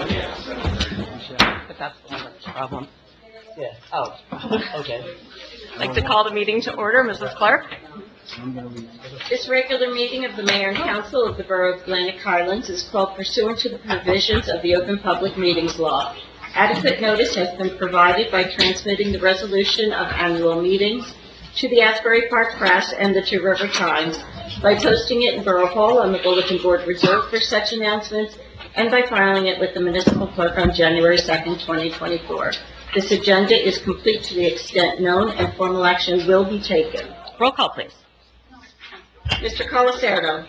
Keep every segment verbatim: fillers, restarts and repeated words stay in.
But that's the one that's the problem. Yeah. Oh, okay. I'd like to call the meeting to order. Missus Clark? This regular meeting of the Mayor and Council of the Borough of Atlantic Highlands is called pursuant to the provisions of the Open Public Meetings Law. Adequate notice has been provided by transmitting the resolution of annual meetings to the Asbury Park Press and the Two River Times, by posting it in Borough Hall on the bulletin board reserved for such announcements, and by filing it with the municipal clerk on January second, twenty twenty-four. This agenda is complete to the extent known, and formal action will be taken. Roll call, please. Mister Colacerdo.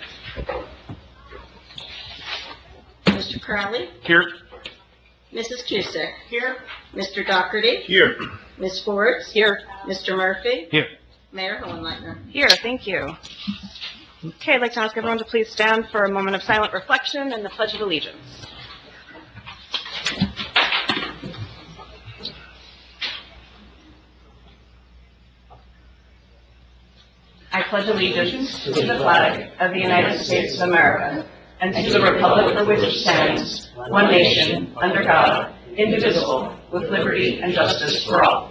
Mister Crowley. Here. Missus Cusick. Here. Mister Dougherty. Here. Miz Forbes. Here. Mister Murphy. Here. Mayor Hohenleitner. Here, thank you. Okay, I'd like to ask everyone to please stand for a moment of silent reflection and the Pledge of Allegiance. I pledge allegiance to the flag of the United States of America and to the republic for which it stands, one nation, under God, indivisible, with liberty and justice for all.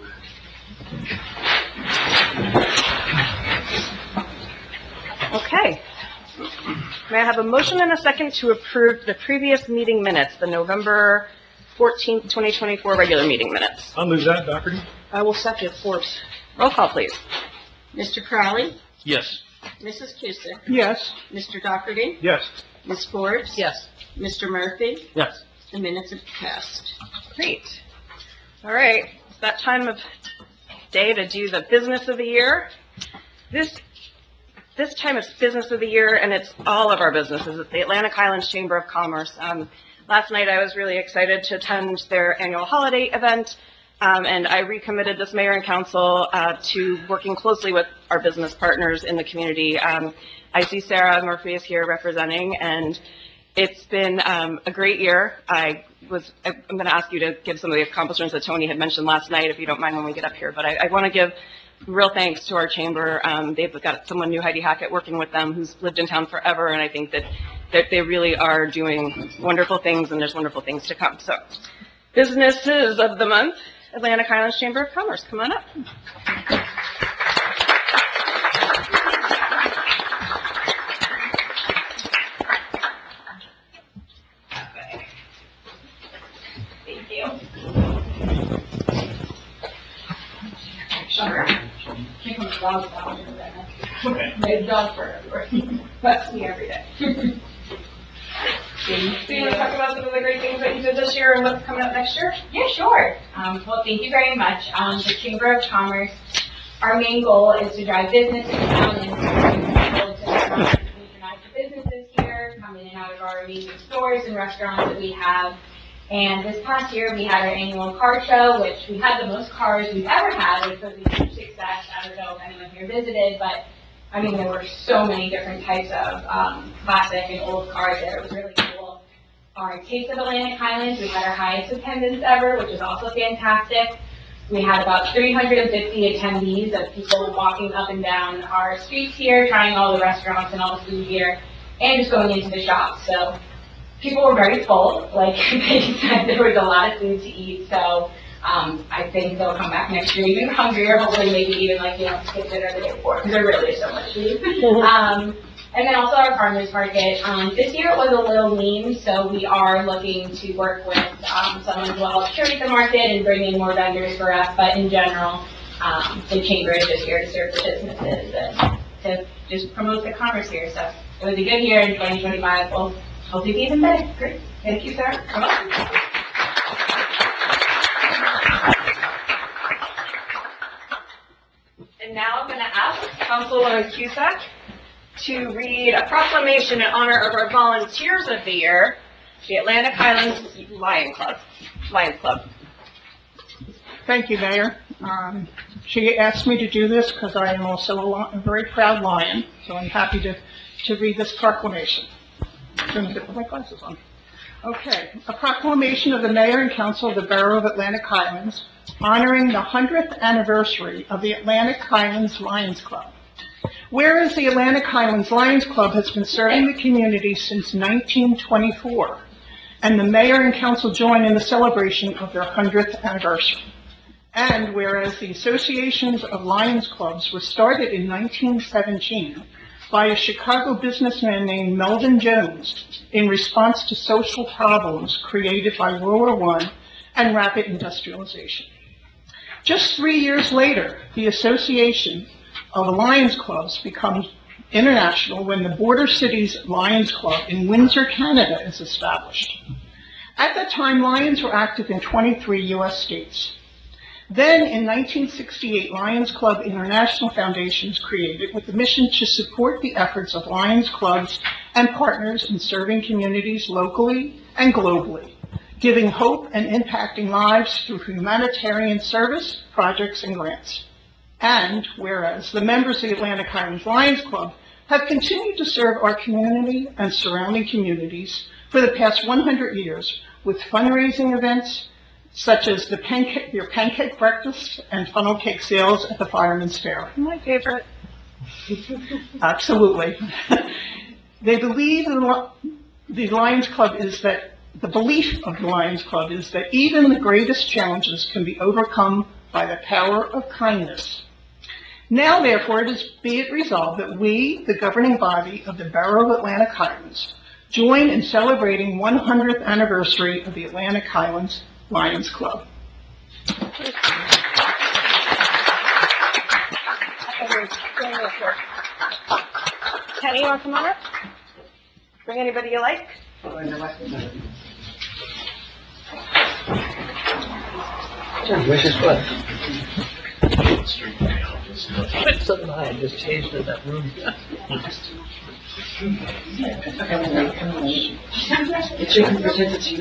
Okay. May I have a motion and a second to approve the previous meeting minutes, the November fourteenth, twenty twenty-four regular meeting minutes? I'll move that, Dougherty. I will second. Forbes. Roll call, please. Mister Crowley. Yes. Missus Cusick. Yes. Mister Dougherty. Yes. Miz Forbes. Yes. Mister Murphy. Yes. The minutes have passed. Great. All right. It's that time of day to do the business of the year. This This time it's business of the year, and it's all of our businesses. It's the Atlantic Highlands Chamber of Commerce. Um, last night I was really excited to attend their annual holiday event, um, and I recommitted this mayor and council uh, to working closely with our business partners in the community. Um, I see Sarah Murphy is here representing, and it's been um, a great year. I was, I'm going to ask you to give some of the accomplishments that Tony had mentioned last night, if you don't mind, when we get up here, but I, I want to give real thanks to our chamber. Um, they've got someone new, Heidi Hackett, working with them, who's lived in town forever, and I think that, that they really are doing wonderful things, and there's wonderful things to come. So, businesses of the month, Atlantic Highlands Chamber of Commerce, come on up. Thank you. Sure. Here comes the dog down here, right? They have dog fur everywhere. That's me every day. So you want to talk about some of the great things that you did this year and what's coming up next year? Yeah, sure. Um, well, thank you very much. Um, the Chamber of Commerce, our main goal is to drive business in town and to bring people to patronize the businesses here, come in and out of our amazing stores and restaurants that we have. And this past year, we had our annual car show, which we had the most cars we've ever had, which was a huge success. I don't know if anyone here visited, but I mean, there were so many different types of um, classic and old cars there. It was really cool. Our Taste of Atlantic Highlands, we had our highest attendance ever, which was also fantastic. We had about three hundred fifty attendees of people walking up and down our streets here, trying all the restaurants and all the food here, and just going into the shops. So people were very full. Like they said, there was a lot of food to eat. So um, I think they'll come back next year even hungrier, hopefully maybe even like, you know, skip dinner the day before, because there really is so much food. um, and then also our farmers market. Um, this year it was a little lean, so we are looking to work with um, someone who will help curate the market and bring in more vendors for us. But in general, um, the chamber is just here to serve the businesses and to just promote the commerce here. So it was a good year in twenty twenty-five. We'll hopefully be even better. Great. Thank you, Sarah. Come on. And now I'm going to ask Councilwoman Cusack to read a proclamation in honor of our volunteers of the year, the Atlantic Highlands Lion Club. Lions Club. Thank you, Mayor. Um, she asked me to do this because I am also a, li- a very proud lion, so I'm happy to, to read this proclamation. Let me put my glasses on. Okay, a proclamation of the Mayor and Council of the Borough of Atlantic Highlands honoring the hundredth anniversary of the Atlantic Highlands Lions Club. Whereas the Atlantic Highlands Lions Club has been serving the community since nineteen twenty-four and the mayor and council join in the celebration of their hundredth anniversary. And whereas the associations of Lions Clubs was started in nineteen seventeen by a Chicago businessman named Melvin Jones in response to social problems created by World War One and rapid industrialization. Just three years later, the Association of Lions Clubs becomes international when the Border Cities Lions Club in Windsor, Canada is established. At that time, Lions were active in twenty-three U S states. Then, in nineteen sixty-eight, Lions Club International Foundation is created with the mission to support the efforts of Lions Clubs and partners in serving communities locally and globally, giving hope and impacting lives through humanitarian service, projects, and grants. And whereas the members of the Atlantic Highlands Lions Club have continued to serve our community and surrounding communities for the past one hundred years with fundraising events, such as the pancake, your pancake breakfast and funnel cake sales at the Fireman's Fair. My favorite. Absolutely. They believe the, the Lions Club is that, the belief of the Lions Club is that even the greatest challenges can be overcome by the power of kindness. Now, therefore, it is, be it resolved that we, the governing body of the Borough of Atlantic Highlands, join in celebrating one hundredth anniversary of the Atlantic Highlands Lions Club. Kenny, you want to come on up? Bring anybody you like. Where's his foot? Something I just changed in that room. It should be presented to you.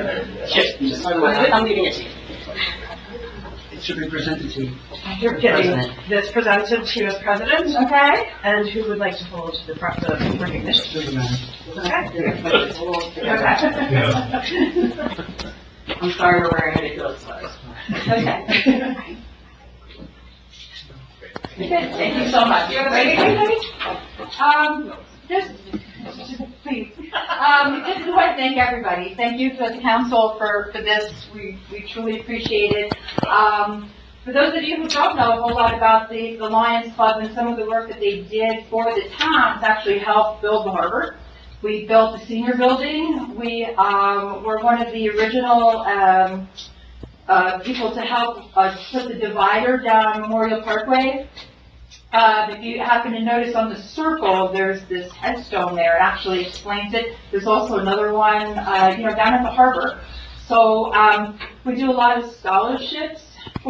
I'm giving it to you. It should be presented to you. You're getting this presented to you as president, okay? And who would like to hold the front the recognition? Okay. Okay. I'm sorry we're wearing ridiculous clothes. Okay. Thank you so much. You have a break, anybody? Um, just, please, um, just want to thank everybody. Thank you to the council for, for this. We, we truly appreciate it. Um, for those of you who don't know a whole lot about the, the Lions Club and some of the work that they did for the town to actually help build the harbor. We built the senior building. We, um, were one of the original, um, uh, people to help us put the divider down Memorial Parkway. Uh, if you happen to notice on the circle, there's this headstone there. It actually explains it. There's also another one, uh, you know, down at the harbor. So, um, we do a lot of scholarships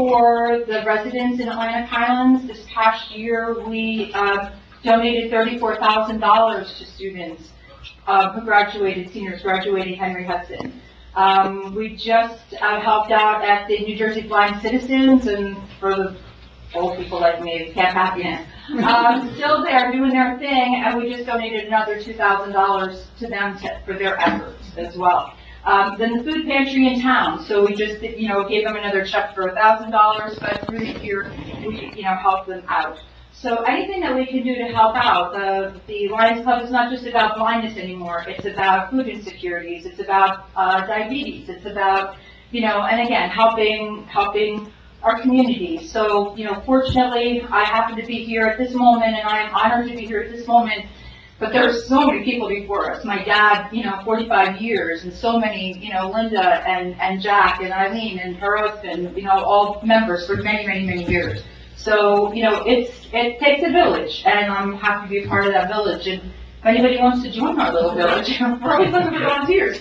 for the residents in Atlantic Highlands. This past year, we, uh, donated thirty-four thousand dollars to students, uh, who graduated, seniors graduating Henry Hudson. Um, we just, uh, helped out at the New Jersey Blind Citizens, and for the old people like me, it's Camp Happiness. Um, still there doing their thing, and we just donated another two thousand dollars to them to, for their efforts as well. Um, then the food pantry in town, so we just, you know, gave them another check for one thousand dollars, but through the year, we, you know, helped them out. So anything that we can do to help out, the, the Lions Club is not just about blindness anymore, it's about food insecurities, it's about, uh, diabetes, it's about, you know, and again, helping, helping our community. So, you know, fortunately, I happen to be here at this moment, and I am honored to be here at this moment, but there's so many people before us. My dad, you know, forty-five years, and so many, you know, Linda and, and Jack and Eileen and her husband, you know, all members for many, many, many years. So, you know, it's, it takes a village, and I'm happy to be a part of that village, and if anybody wants to join our little village, we're always looking for volunteers.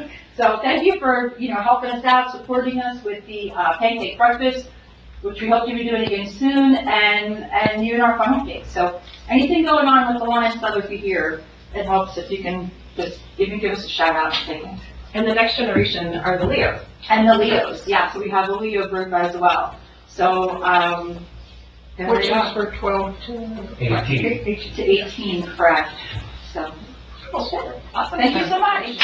So thank you for, you know, helping us out, supporting us with the uh, pancake breakfast, which we hope to be doing again soon, and, and even our funnel cake. So anything going on with the Lions Club, if you hear, it helps if you can just even give us a shout out. And the next generation are the Leo. And the Leos, yeah, so we have the Leo group as well. So, um, there Which we is are. for twelve to Eighteen. To eighteen, correct. So, awesome. Thank you so much.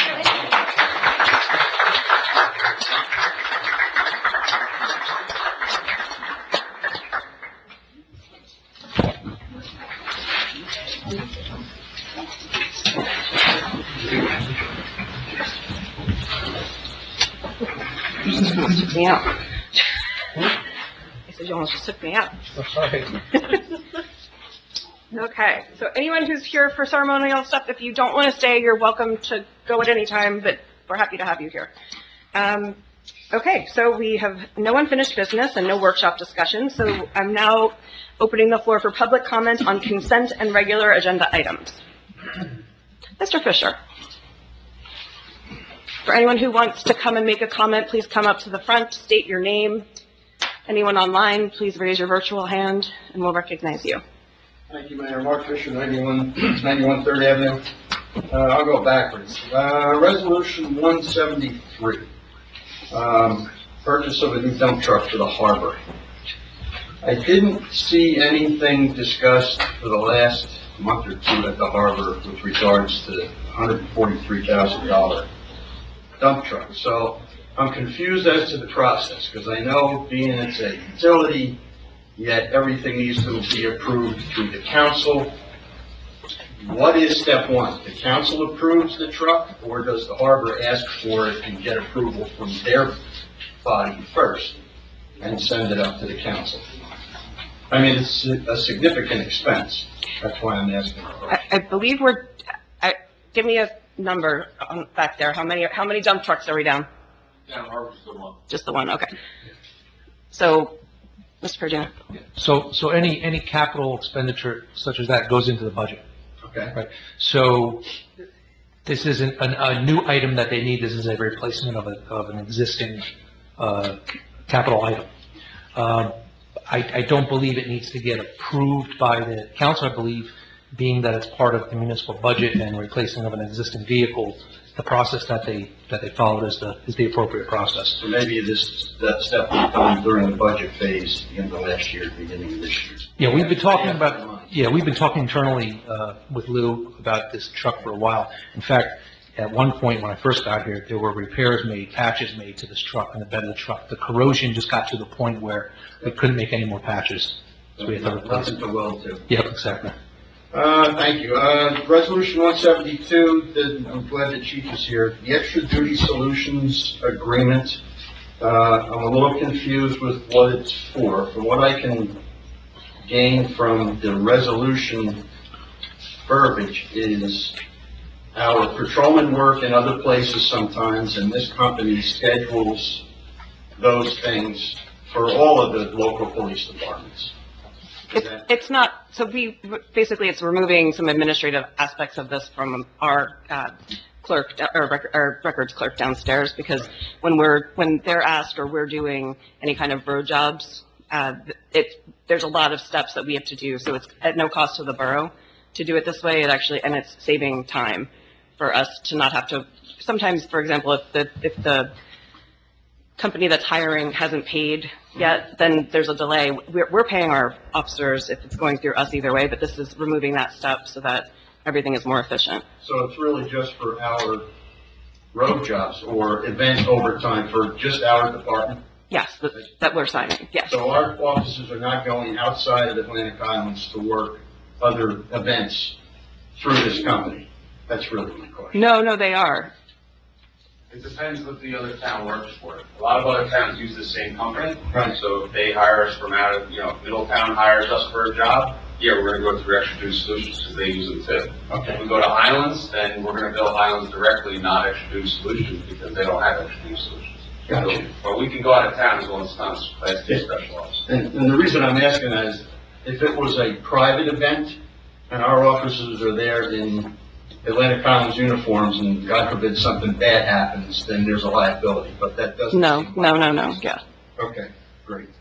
You almost took me out. I said, you almost just took me out. Oh, sorry. Okay, so anyone who's here for ceremonial stuff, if you don't want to stay, you're welcome to go at any time, but we're happy to have you here. Um, okay, so we have no unfinished business and no workshop discussion, so I'm now opening the floor for public comment on consent and regular agenda items. Mister Fisher. For anyone who wants to come and make a comment, please come up to the front, state your name. Anyone online, please raise your virtual hand, and we'll recognize you. Thank you, Mayor. Mark Fisher, ninety-one, ninety-one Third Avenue. Uh, I'll go backwards. Uh, Resolution one seventy-three, um, purchase of a new dump truck for the harbor. I didn't see anything discussed for the last month or two at the harbor with regards to the one hundred forty-three thousand dollars dump truck. So I'm confused as to the process, because I know being it's a utility, yet everything needs to be approved through the council. What is step one? The council approves the truck, or does the harbor ask for it and get approval from their body first and send it up to the council? I mean, it's a significant expense. That's why I'm asking. I, I believe we're, I, give me a number on, back there. How many, how many dump trucks are we down? Down Harbor's the one. Just the one, okay. So, Mister Perdue. So, so any, any capital expenditure such as that goes into the budget, Okay. right? So this isn't a, a new item that they need, this is a replacement of a, of an existing, uh, capital item. Um, I, I don't believe it needs to get approved by the council. I believe, being that it's part of the municipal budget and replacing of an existing vehicle, the process that they, that they followed is the, is the appropriate process. So maybe this, that step will come during the budget phase, the end of last year, beginning of this year. Yeah, we've been talking about, yeah, we've been talking internally, uh, with Lou about this truck for a while. In fact, at one point when I first got here, there were repairs made, patches made to this truck and the bed of the truck. The corrosion just got to the point where we couldn't make any more patches. So we had to replace Nothing it. to weld to. Yep, exactly. Uh, thank you. Uh, Resolution one seventy-two, the, I'm glad the chief is here. The Extra Duty Solutions Agreement, uh, I'm a little confused with what it's for. From what I can gain from the resolution verbiage is our patrolman work in other places sometimes, and this company schedules those things for all of the local police departments. It's, it's not, so we, basically it's removing some administrative aspects of this from our, uh, clerk, or rec- our records clerk downstairs, because when we're, when they're asked or we're doing any kind of road jobs, uh, it, there's a lot of steps that we have to do, so it's at no cost to the borough to do it this way. It actually, and it's saving time for us to not have to, sometimes, for example, if the, if the company that's hiring hasn't paid yet, then there's a delay. We're, we're paying our officers if it's going through us either way, but this is removing that step so that everything is more efficient. So it's really just for our road jobs or event overtime for just our department? Yes, that, that we're signing, yes. So our officers are not going outside of Atlantic Islands to work other events through this company? That's really my question. No, no, they are. It depends what the other town works for. A lot of other towns use the same company. Right. So if they hire us from out of, you know, Middletown hires us for a job, yeah, we're gonna go through Extra Duty Solutions because they use them too. Okay. If we go to Highlands, then we're gonna bill Highlands directly, not Extra Duty Solutions, because they don't have Extra Duty Solutions. Gotcha. So, but we can go out of town as well as not Class two special officers. And, and the reason I'm asking that is, if it was a private event and our officers are there in Atlantic Islands uniforms and God forbid something bad happens, then there's a liability, but that doesn't No, seem no, like- no, no, yeah. Okay, great.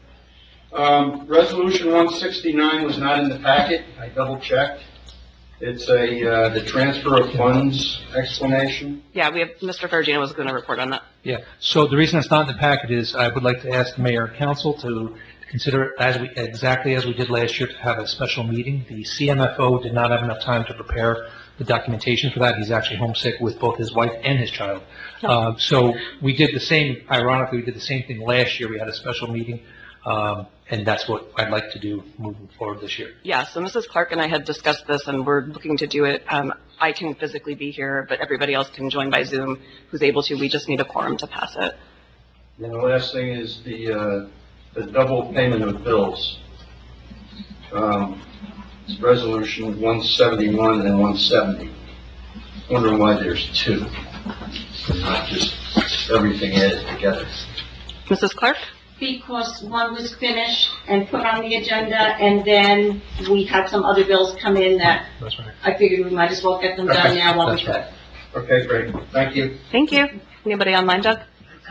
Um, Resolution one sixty-nine was not in the packet. I double checked. It's a, uh, the transfer of funds explanation. Yeah, we have, Mister Ferragino was going to report on that. Yeah, so the reason it's not in the packet is I would like to ask the mayor and council to consider, as we, exactly as we did last year, to have a special meeting. The C M F O did not have enough time to prepare the documentation for that. He's actually homesick with both his wife and his child. Uh, so we did the same, ironically, we did the same thing last year. We had a special meeting, um, and that's what I'd like to do moving forward this year. Yeah, so Missus Clark and I had discussed this, and we're looking to do it. Um, I can physically be here, but everybody else can join by Zoom who's able to. We just need a quorum to pass it. And the last thing is the, uh, the double payment of bills. Um, it's resolution one seventy-one and one seventy. Wondering why there's two, and not just everything added together. Missus Clark? Because one was finished and put on the agenda, and then we had some other bills come in that That's right. I figured we might as well get them done now while we could. Okay, great, thank you. Thank you. Anybody online, Doug?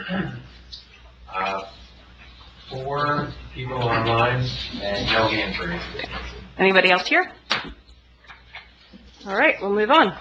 Uh, four people online and no hands raised. Anybody else here? All right, we'll move on.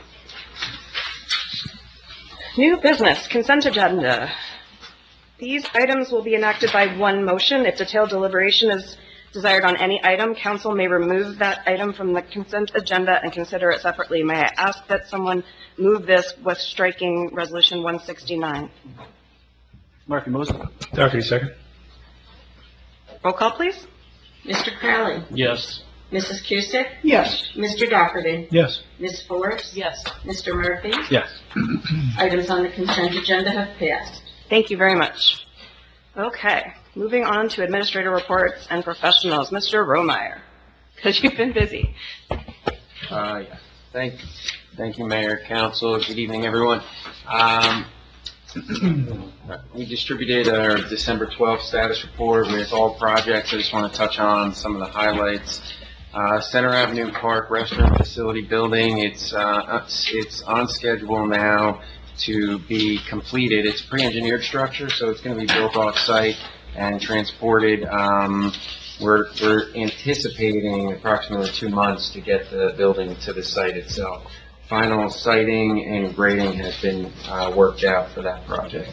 New business, consent agenda. These items will be enacted by one motion. If detailed deliberation is desired on any item, council may remove that item from the consent agenda and consider it separately. May I ask that someone move this with striking resolution one sixty-nine? Murphy motion. Dougherty, second. Roll call, please. Mister Crowley. Yes. Missus Cusick. Yes. Mister Dougherty. Yes. Miz Forbes. Yes. Mister Murphy. Yes. Items on the consent agenda have passed. Thank you very much. Okay, moving on to administrator reports and professionals. Mister Romeyer, because you've been busy. Uh, yeah. Thank, thank you, Mayor, Council. Good evening, everyone. Um, we distributed our December twelfth status report with all projects. I just want to touch on some of the highlights. Uh, Center Avenue Park Restaurant Facility Building, it's, uh, it's on schedule now to be completed. It's a pre-engineered structure, so it's going to be built off-site and transported. Um, we're, we're anticipating approximately two months to get the building to the site itself. Final siting and grading has been uh, worked out for that project.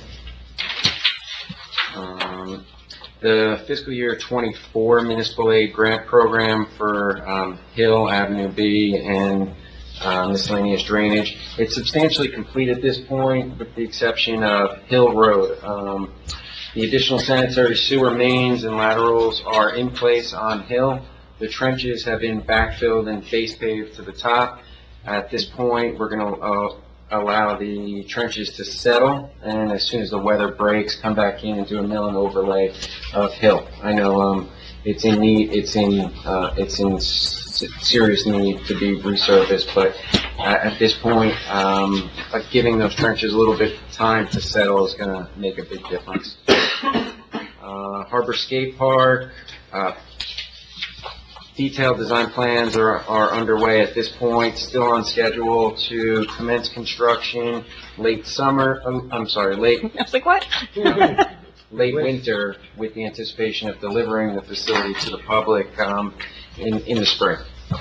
Um, the fiscal year twenty-four municipal aid grant program for um, Hill Avenue B and Uh, miscellaneous drainage. It's substantially complete at this point, with the exception of Hill Road. Um, the additional sanitary sewer mains and laterals are in place on Hill. The trenches have been backfilled and face paved to the top. At this point, we're going to uh, allow the trenches to settle, and as soon as the weather breaks, come back in and do a mill and overlay of Hill. I know um, it's in need. It's in. Uh, it's in. serious need to be resurfaced, but uh, at this point, um, like giving those trenches a little bit of time to settle is going to make a big difference. Uh, Harbor Skate Park, uh, detailed design plans are, are underway at this point, still on schedule to commence construction late summer, um, I'm sorry, late, I was like, what? late winter, with the anticipation of delivering the facility to the public um, in, in the spring.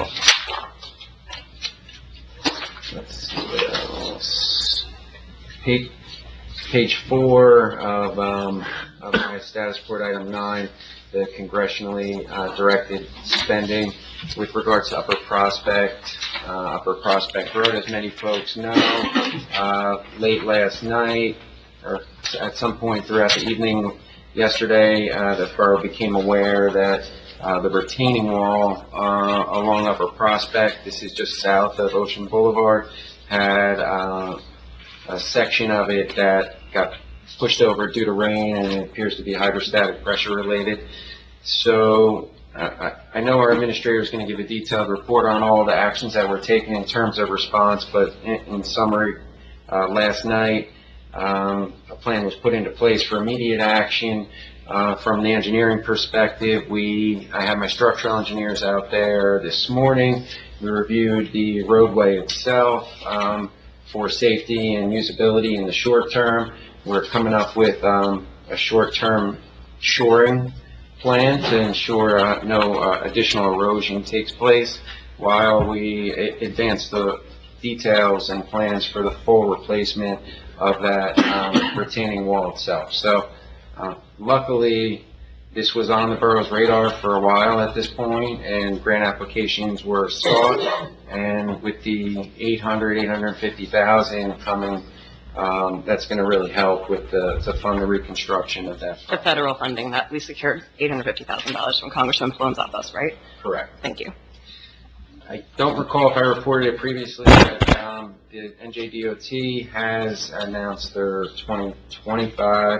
Let's see what else. Page, page four of, um, of my status report, item nine, the congressionally uh, directed spending with regards to Upper Prospect, uh, Upper Prospect Road. As many folks know, uh, late last night, or at some point throughout the evening yesterday, uh, the borough became aware that uh, the retaining wall uh, along Upper Prospect, this is just south of Ocean Boulevard, had uh, a section of it that got pushed over due to rain, and it appears to be hydrostatic pressure related. So uh, I, I know our administrator is going to give a detailed report on all the actions that were taken in terms of response, but in, in summary, uh, last night, Um, a plan was put into place for immediate action. Uh, from the engineering perspective, we, I had my structural engineers out there this morning. We reviewed the roadway itself um, for safety and usability in the short term. We're coming up with um, a short-term shoring plan to ensure uh, no uh, additional erosion takes place while we a- advance the details and plans for the full replacement of that um, retaining wall itself. So uh, luckily, this was on the borough's radar for a while at this point, and grant applications were sought, and with the eight hundred, eight hundred fifty thousand coming, um, that's going to really help with the, to fund the reconstruction of that. The federal funding that we secured eight hundred fifty thousand dollars from Congressman Flown's office, right? Correct. Thank you. I don't recall if I reported it previously, but um, the N J D O T has announced their twenty twenty-five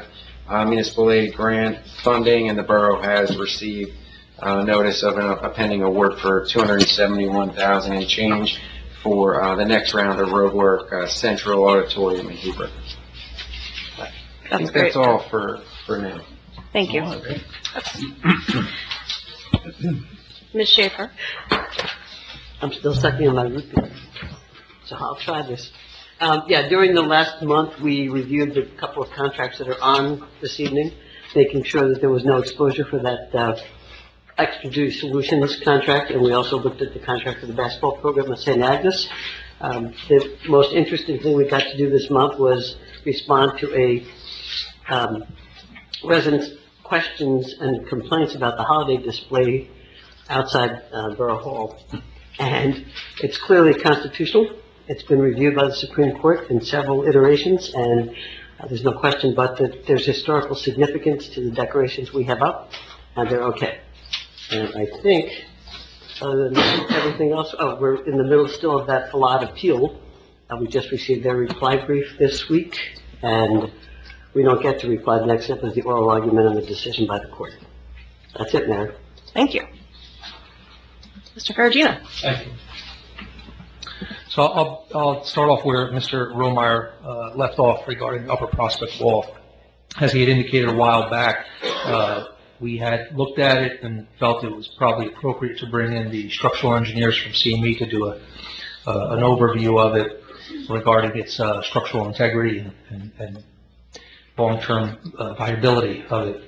uh, municipal aid grant funding, and the borough has received uh, notice of an- a pending award for two hundred seventy-one thousand dollars and change for uh, the next round of road work, uh, Central Auditorium in Hebron. I That's think great. that's all for, for now. Thank you. Miz Schaefer? I'm still sucking on my root beer, so I'll try this. Um, yeah, during the last month, we reviewed the couple of contracts that are on this evening, making sure that there was no exposure for that, uh, Extra Duty Solutions contract, and we also looked at the contract for the basketball program at Saint Agnes. Um, the most interesting thing we got to do this month was respond to a, um, residents' questions and complaints about the holiday display outside, uh, Borough Hall. And it's clearly constitutional. It's been reviewed by the Supreme Court in several iterations, and uh, there's no question but that there's historical significance to the decorations we have up, and they're okay. And I think, other than everything else, oh, we're in the middle still of that Falad appeal. Uh, we just received their reply brief this week, and we don't get to reply. The next step is the oral argument and the decision by the court. That's it, Mayor. Thank you. Mister Ferragina? Thank you. So I'll, I'll start off where Mister Romeyer uh, left off regarding Upper Prospect Wall. As he had indicated a while back, uh, we had looked at it and felt it was probably appropriate to bring in the structural engineers from C M E to do a, uh, an overview of it regarding its uh, structural integrity and, and, and long-term uh, viability of it.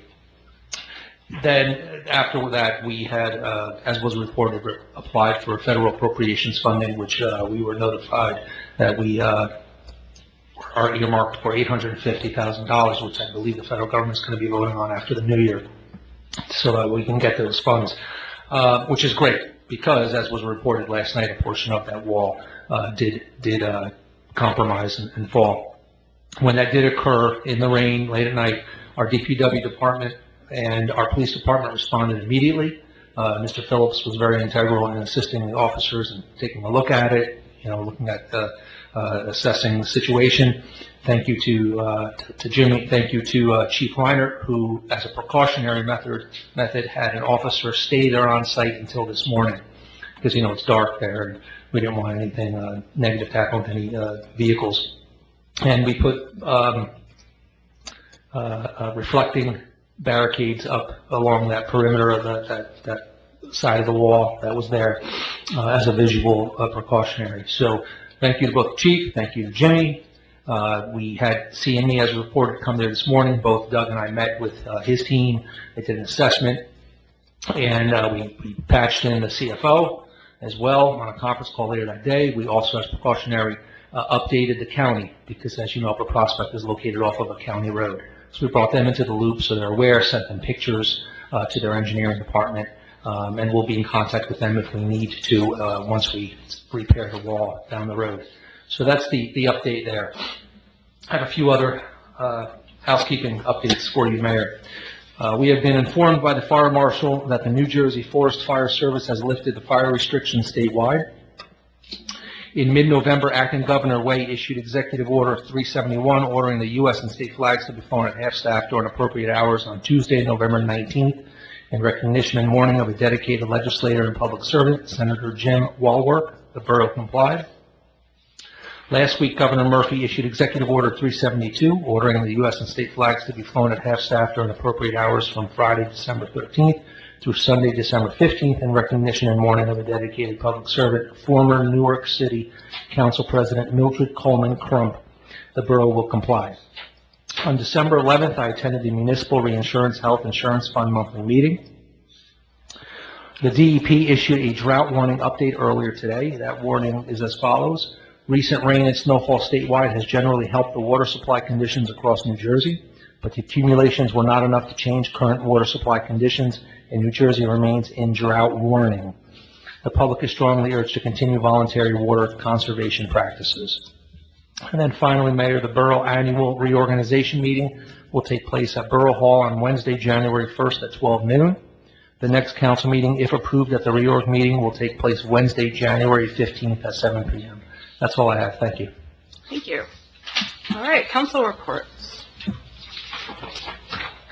Then, after that, we had, uh, as was reported, re- applied for federal appropriations funding, which uh, we were notified that we uh, are earmarked for eight hundred fifty thousand dollars, which I believe the federal government is going to be voting on after the new year, so that we can get those funds, uh, which is great, because, as was reported last night, a portion of that wall uh, did did uh, compromise and, and fall. When that did occur in the rain late at night, our D P W department and our police department responded immediately. Uh, Mister Phillips was very integral in assisting the officers and taking a look at it, you know, looking at uh, uh, assessing the situation. Thank you to, uh, to, to Jimmy. Thank you to uh, Chief Reiner, who, as a precautionary method, method, had an officer stay there on site until this morning, because, you know, it's dark there, and we didn't want anything uh, negative to happen with any uh, vehicles. And we put um, uh, uh, reflecting barricades up along that perimeter of that, that, that side of the wall that was there uh, as a visual uh, precautionary. So thank you to both the chief, thank you to Jimmy. Uh, we had C M E, as reported, come there this morning. Both Doug and I met with uh, his team. They did an assessment, and uh, we, we patched in the C F O as well on a conference call later that day. We also, as precautionary, uh, updated the county, because, as you know, Upper Prospect is located off of a county road. So we brought them into the loop so they're aware, sent them pictures uh, to their engineering department, um, and we'll be in contact with them if we need to uh, once we repair the wall down the road. So that's the, the update there. I have a few other uh, housekeeping updates for you, Mayor. Uh, we have been informed by the Fire Marshal that the New Jersey Forest Fire Service has lifted the fire restrictions statewide. In mid-November, Acting Governor Way issued Executive Order three seventy-one, ordering the U S and state flags to be flown at half-staff during appropriate hours on Tuesday, November nineteenth, in recognition and mourning of a dedicated legislator and public servant, Senator Jim Walworth. The borough complied. Last week, Governor Murphy issued Executive Order three seventy-two, ordering the U S and state flags to be flown at half-staff during appropriate hours from Friday, December thirteenth, through Sunday, December fifteenth, in recognition and mourning of a dedicated public servant, former Newark City Council President Mildred Coleman Crump. The borough will comply. On December eleventh, I attended the Municipal Reinsurance Health Insurance Fund monthly meeting. The D E P issued a drought warning update earlier today. That warning is as follows. Recent rain and snowfall statewide has generally helped the water supply conditions across New Jersey, but the accumulations were not enough to change current water supply conditions, and New Jersey remains in drought warning. The public is strongly urged to continue voluntary water conservation practices. And then finally, Mayor, the borough annual reorganization meeting will take place at Borough Hall on Wednesday, January first at twelve noon. The next council meeting, if approved at the reorg meeting, will take place Wednesday, January fifteenth at seven p m That's all I have. Thank you. Thank you. All right, council reports.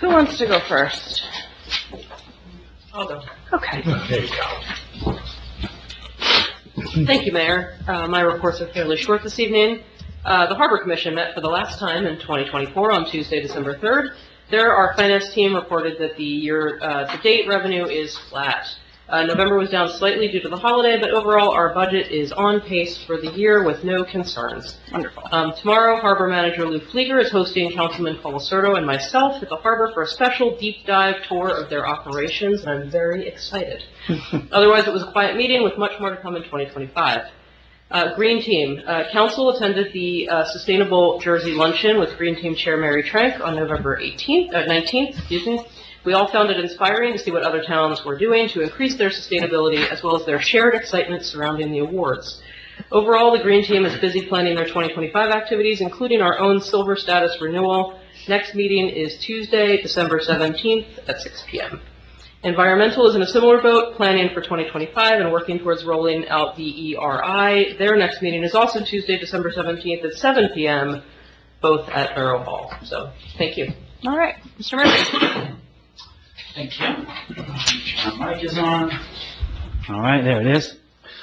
Who wants to go first? I'll go. Okay. There you go. Thank you, Mayor. Uh, my reports are fairly short this evening. Uh, the Harbor Commission met for the last time in twenty twenty-four on Tuesday, December third. There, our finance team reported that the year-to-date revenue is flat. Uh, November was down slightly due to the holiday, but overall, our budget is on pace for the year with no concerns. Wonderful. Um, tomorrow, Harbor Manager Lou Flieger is hosting Councilman Colasurdo and myself at the harbor for a special deep dive tour of their operations, and I'm very excited. Otherwise, it was a quiet meeting with much more to come in twenty twenty-five. Uh, Green Team. Uh, Council attended the uh, Sustainable Jersey Luncheon with Green Team Chair Mary Trank on November eighteenth, uh, nineteenth, excuse me. We all found it inspiring to see what other towns were doing to increase their sustainability, as well as their shared excitement surrounding the awards. Overall, the Green Team is busy planning their twenty twenty-five activities, including our own silver status renewal. Next meeting is Tuesday, December seventeenth at six p m Environmental is in a similar boat, planning for twenty twenty-five and working towards rolling out the E R I. Their next meeting is also Tuesday, December seventeenth at seven p m, both at Borough Hall. So, thank you. All right, Mister Murphy. Thank you. My mic is on. All right, there it is.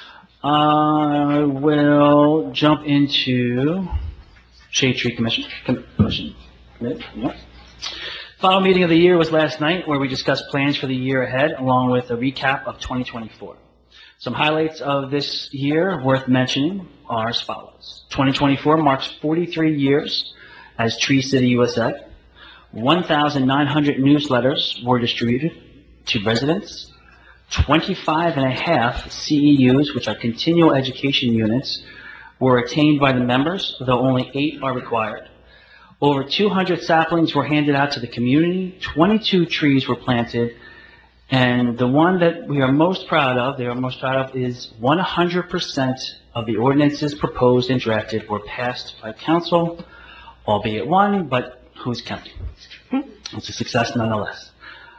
I will jump into Shade Tree Commission. Commission. Committee. Yep. Final meeting of the year was last night, where we discussed plans for the year ahead, along with a recap of twenty twenty-four. Some highlights of this year worth mentioning are as follows. twenty twenty-four marks forty-three years as Tree City U S A. one thousand nine hundred newsletters were distributed to residents. twenty-five and a half C E Us, which are continual education units, were attained by the members, though only eight are required. Over two hundred saplings were handed out to the community, twenty-two trees were planted, and the one that we are most proud of, they are most proud of, is one hundred percent of the ordinances proposed and drafted were passed by council, albeit one, but who's counting? It's a success nonetheless.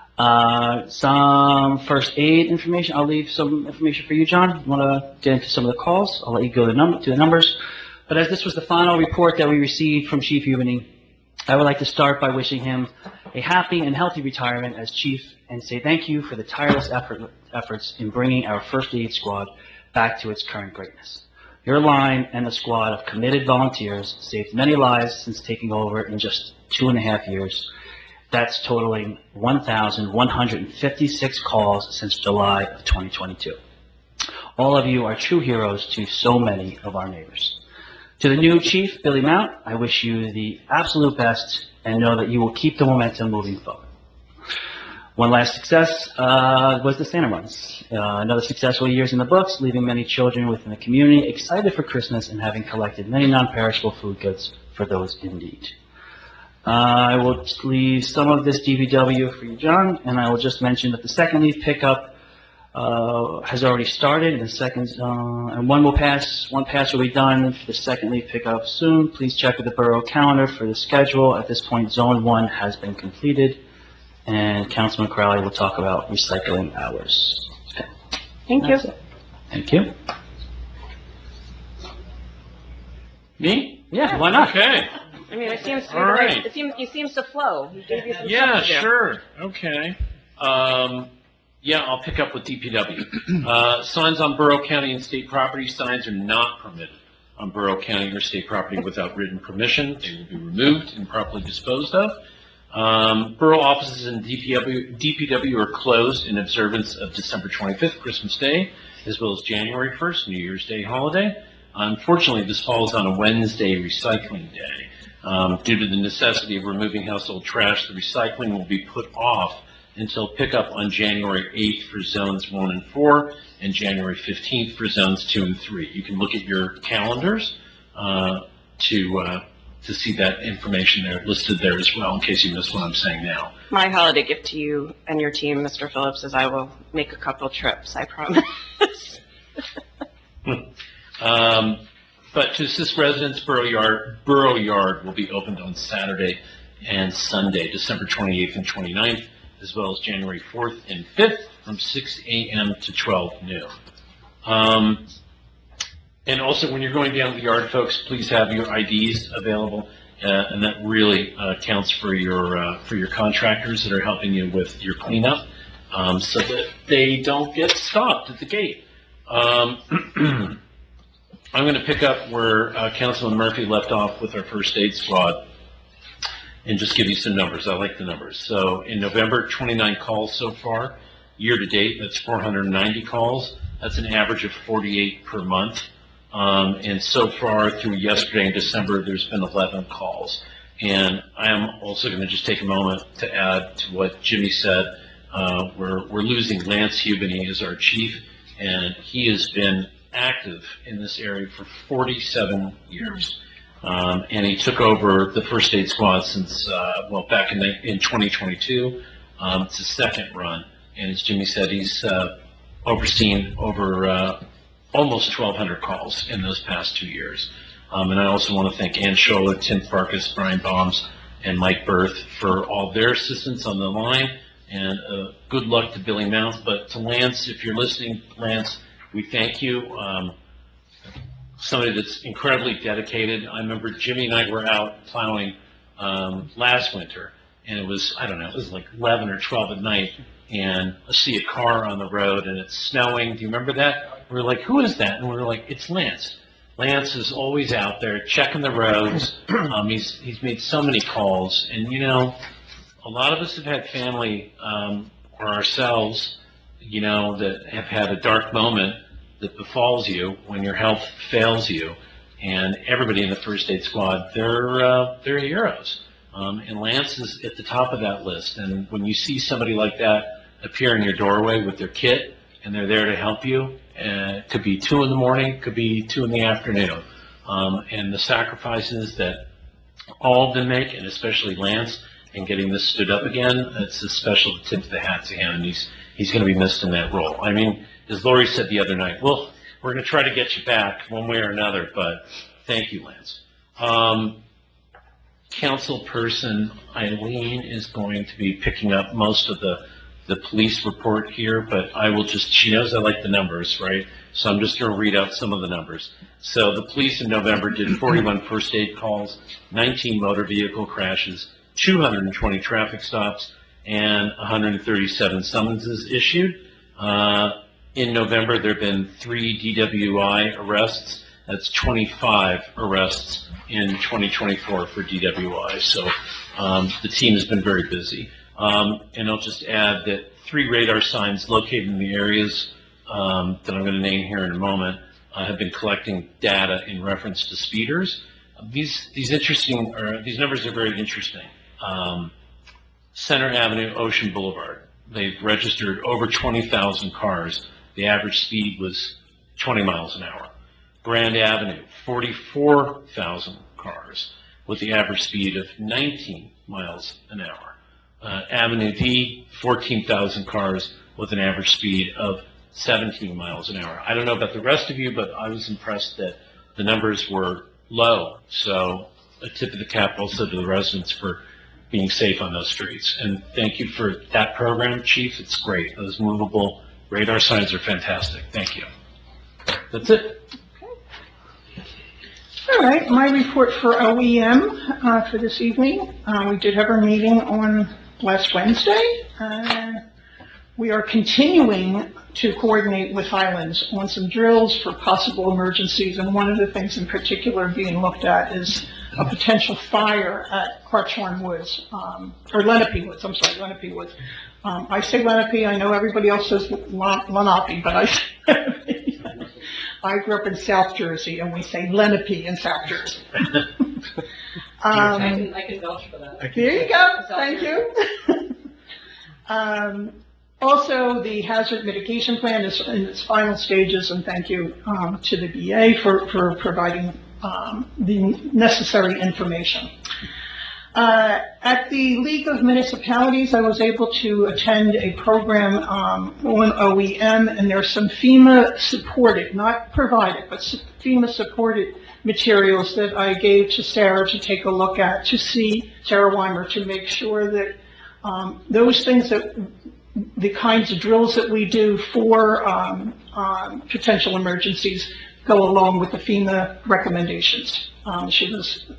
Uh, some first aid information. I'll leave some information for you, John. You want to get into some of the calls? I'll let you go to, num to the numbers. But as this was the final report that we received from Chief Ubany, I would like to start by wishing him a happy and healthy retirement as Chief and say thank you for the tireless effort, efforts in bringing our first aid squad back to its current greatness. Your line and the squad of committed volunteers saved many lives since taking over in just two and a half years. That's totaling one thousand one hundred fifty-six calls since July of twenty twenty-two. All of you are true heroes to so many of our neighbors. To the new chief, Billy Mount, I wish you the absolute best and know that you will keep the momentum moving forward. One last success uh, was the Santa Runs. Uh, another successful years in the books, leaving many children within the community excited for Christmas and having collected many non-perishable food goods for those in need. Uh, I will leave some of this D V W for you, John, and I will just mention that the second leaf pickup uh, has already started, and the second, uh, and one will pass, one pass will be done for the second leaf pickup soon. Please check with the borough calendar for the schedule. At this point, zone one has been completed, and Councilman Crowley will talk about recycling hours. Okay. Thank you. Thank you. Me? Yeah, why not? Okay. I mean, it seems to be All the right, right. it seems, he seems to flow. He gave you some Yeah, stuff to do. sure. Okay. Um, yeah, I'll pick up with D P W. Uh, signs on borough, county, and state property. Signs are not permitted on borough, county, or state property without written permission. They will be removed and properly disposed of. Um, borough offices in D P W, D P W are closed in observance of December twenty-fifth, Christmas Day, as well as January first, New Year's Day holiday. Unfortunately, this falls on a Wednesday, recycling day. Um, due to the necessity of removing household trash, the recycling will be put off until pickup on January eighth for zones one and four and January fifteenth for zones two and three. You can look at your calendars uh, to uh, to see that information there listed there as well, in case you missed what I'm saying now. My holiday gift to you and your team, Mister Phillips, is I will make a couple trips, I promise. um, But to assist residents, Borough Yard, Borough Yard will be opened on Saturday and Sunday, December twenty-eighth and twenty-ninth, as well as January fourth and fifth from six a m to twelve noon. Um, and also, when you're going down to the yard, folks, please have your I Ds available. uh, and that really uh, counts for your uh, for your contractors that are helping you with your cleanup, um, so that they don't get stopped at the gate. Um, I'm going to pick up where uh, Councilman Murphy left off with our first aid squad and just give you some numbers. I like the numbers. So in November, twenty-nine calls so far. Year to date, that's four hundred ninety calls. That's an average of forty-eight per month. Um, and so far through yesterday in December, there's been eleven calls. And I am also going to just take a moment to add to what Jimmy said. Uh, we're, we're losing Lance Hubany as our chief, and he has been active in this area for forty-seven years. Um, and he took over the first aid squad since, uh, well, back in, the, in twenty twenty-two. Um, it's his second run. And as Jimmy said, he's uh, overseen over uh, almost twelve hundred calls in those past two years. Um, and I also want to thank Ann Schola, Tim Farkas, Brian Baums, and Mike Berth for all their assistance on the line. And uh, good luck to Billy Mouth. But to Lance, if you're listening, Lance, we thank you. Um, somebody that's incredibly dedicated. I remember Jimmy and I were out plowing um, last winter, and it was, I don't know, it was like eleven or twelve at night, and I see a car on the road, and it's snowing. Do you remember that? We were like, who is that? And we were like, it's Lance. Lance is always out there checking the roads. Um, he's, he's made so many calls, and, you know, a lot of us have had family um, or ourselves, you know, that have had a dark moment that befalls you when your health fails you, and everybody in the first aid squad, they're uh, they're heroes. Um, and Lance is at the top of that list. And when you see somebody like that appear in your doorway with their kit, and they're there to help you, uh, it could be two in the morning, it could be two in the afternoon. Um, and the sacrifices that all of them make, and especially Lance, in getting this stood up again, it's a special tip of the hat to him, and he's he's going to be missed in that role. I mean, as Lori said the other night, well, we're going to try to get you back one way or another, but thank you, Lance. Um, Councilperson Eileen is going to be picking up most of the, the police report here, but I will just, she knows I like the numbers, right? So I'm just going to read out some of the numbers. So the police in November did forty-one first aid calls, nineteen motor vehicle crashes, two hundred twenty traffic stops, and one hundred thirty-seven summonses issued. Uh, in November, there have been three D W I arrests. That's twenty-five arrests in twenty twenty-four for D W I. So um, the team has been very busy. Um, and I'll just add that three radar signs located in the areas um, that I'm going to name here in a moment uh, have been collecting data in reference to speeders. These these interesting, or these numbers are very interesting. Um, Center Avenue, Ocean Boulevard. They've registered over twenty thousand cars. The average speed was twenty miles an hour. Grand Avenue, forty-four thousand cars with the average speed of nineteen miles an hour. Uh, Avenue D, fourteen thousand cars with an average speed of seventeen miles an hour. I don't know about the rest of you, but I was impressed that the numbers were low. So a tip of the cap also to the residents for being safe on those streets. And thank you for that program, Chief. It's great. Those movable radar signs are fantastic. Thank you. That's it. All right, my report for O E M uh, for this evening. Uh, we did have our meeting on last Wednesday. Uh, we are continuing to coordinate with Highlands on some drills for possible emergencies, and one of the things in particular being looked at is a potential fire at Hartshorn Woods, um, or Lenape Woods, I'm sorry, Lenape Woods. Um, I say Lenape, I know everybody else says Lenape, but I say I grew up in South Jersey, and we say Lenape in South Jersey. um, I can, I can vouch for that. There you go, thank you. um, also, the hazard mitigation plan is in its final stages, and thank you um, to the B A for, for providing um, the necessary information. Uh, at the League of Municipalities, I was able to attend a program um, on O E M, and there's some FEMA-supported, not provided, but FEMA-supported materials that I gave to Sarah to take a look at, to see, Sarah Weimer, to make sure that um, those things that, the kinds of drills that we do for um, um, potential emergencies go along with the FEMA recommendations. Um, she was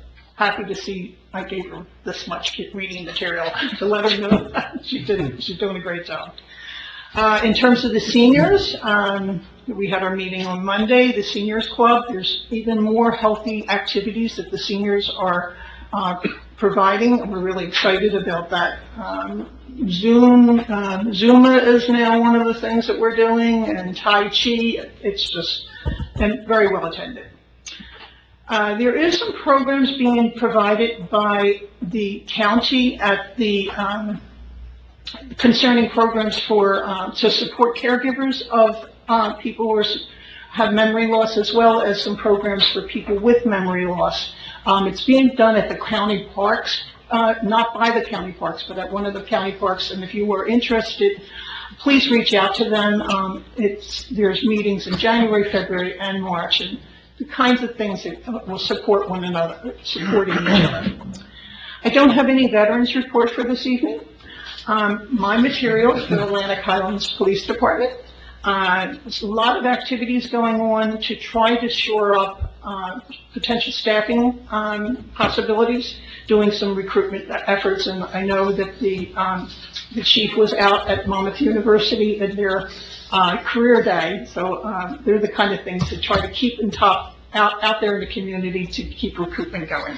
happy to see I gave her this much reading material to let her know that she did, she's doing a great job. Uh, in terms of the seniors, um, we had our meeting on Monday, the Seniors Club. There's even more healthy activities that the seniors are uh, providing. We're really excited about that. Um, Zoom, uh, Zuma is now one of the things that we're doing, and Tai Chi. It's just and very well attended. Uh, there is some programs being provided by the county at the um, concerning programs for uh, to support caregivers of uh, people who are, have memory loss, as well as some programs for people with memory loss. Um, it's being done at the county parks, uh, not by the county parks, but at one of the county parks. And if you were interested, please reach out to them. Um, it's there's meetings in January, February, and March, and the kinds of things that will support one another, supporting each other. I don't have any veterans report for this evening. Um, my material for the Atlantic Highlands Police Department. Uh, there's a lot of activities going on to try to shore up uh, potential staffing um, possibilities, doing some recruitment efforts, and I know that the, um, the chief was out at Monmouth University at their uh, career day, so uh, they're the kind of things to try to keep in top, out, out there in the community to keep recruitment going.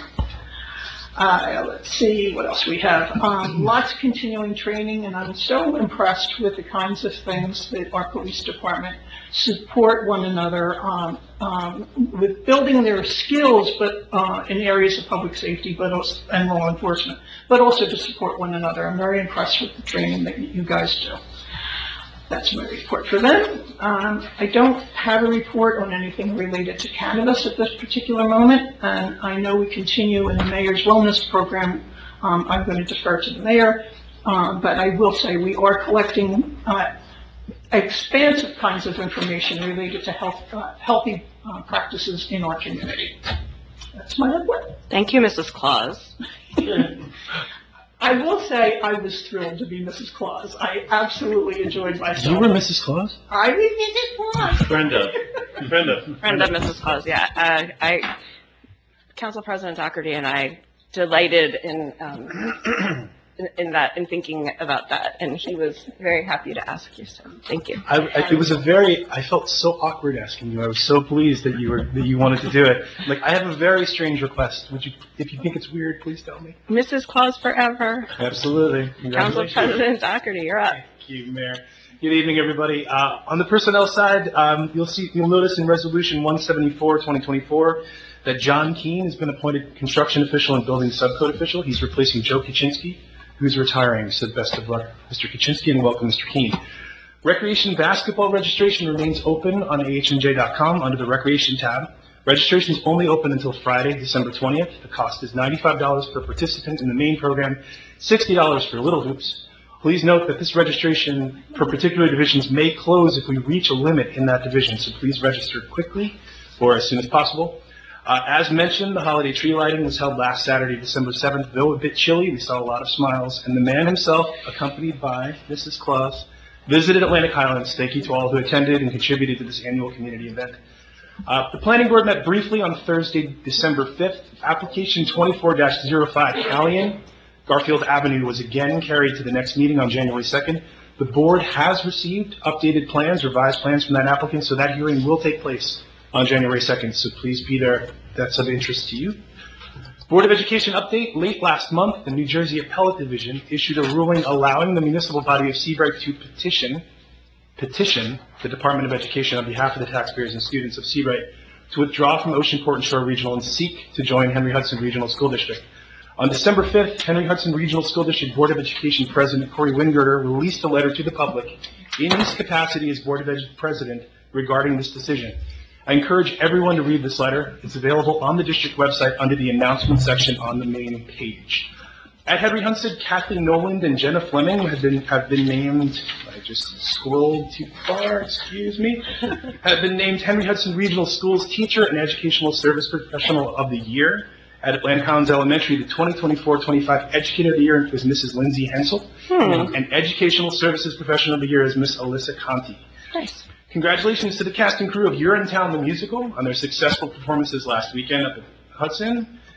Uh, let's see what else we have. Um, lots of continuing training, and I'm so impressed with the kinds of things that our police department support one another um, um, with building their skills, but uh, in areas of public safety, but also, and law enforcement, but also to support one another. I'm very impressed with the training that you guys do. That's my report for them. Um, I don't have a report on anything related to cannabis at this particular moment, and I know we continue in the mayor's wellness program. Um, I'm going to defer to the mayor, um, but I will say we are collecting uh, expansive kinds of information related to health, uh, healthy uh, practices in our community. That's my report. Thank you, Missus Claus. I will say I was thrilled to be Missus Claus. I absolutely enjoyed myself. You were Missus Claus? I was Missus Claus. Brenda, Brenda. Friend of Missus Claus, yeah. Uh, I, Council President Doherty and I delighted in, um, in, in that, in thinking about that, and he was very happy to ask you, so thank you. I, I, it was a very, I felt so awkward asking you. I was so pleased that you were, that you wanted to do it. Like, I have a very strange request. Would you, if you think it's weird, please tell me. Missus Claus forever. Absolutely. Council Congratulations. President Doherty, you're up. Thank you, Mayor. Good evening, everybody. Uh, on the personnel side, um, you'll see, you'll notice in Resolution one seventy-four, twenty twenty-four, that John Keane has been appointed construction official and building subcode official. He's replacing Joe Kaczynski, who's retiring. So best of luck, Mister Kaczynski, and welcome, Mister Keane. Recreation basketball registration remains open on A H N J dot com under the Recreation tab. Registration is only open until Friday, December twentieth. The cost is ninety-five dollars per participant in the main program, sixty dollars for Little Hoops. Please note that this registration for particular divisions may close if we reach a limit in that division, so please register quickly or as soon as possible. Uh, as mentioned, the holiday tree lighting was held last Saturday, December seventh. Though a bit chilly, we saw a lot of smiles, and the man himself, accompanied by Missus Claus, visited Atlantic Highlands. Thank you to all who attended and contributed to this annual community event. Uh, the planning board met briefly on Thursday, December fifth. Application twenty-four dash zero five Callion, Garfield Avenue, was again carried to the next meeting on January second. The board has received updated plans, revised plans from that applicant, so that hearing will take place on January second, so please be there. That's of interest to you. Board of Education update. Late last month, the New Jersey Appellate Division issued a ruling allowing the municipal body of Seabright to petition, petition the Department of Education on behalf of the taxpayers and students of Seabright to withdraw from Oceanport and Shore Regional and seek to join Henry Hudson Regional School District. On December fifth, Henry Hudson Regional School District Board of Education President Corey Wingirter released a letter to the public in his capacity as Board of Ed President regarding this decision. I encourage everyone to read this letter. It's available on the district website under the announcement section on the main page. At Henry Hudson, Kathleen Noland and Jenna Fleming have been, have been named, I just scrolled too far, excuse me, have been named Henry Hudson Regional Schools Teacher and Educational Service Professional of the Year. At Atlantic Highlands Elementary, the twenty twenty-four twenty-five Educator of the Year was Missus Lindsay Hensel, Hmm. and Educational Services Professional of the Year is Miss Alyssa Conti. Nice. Congratulations to the cast and crew of You're in Town the Musical on their successful performances last weekend at the Hudson.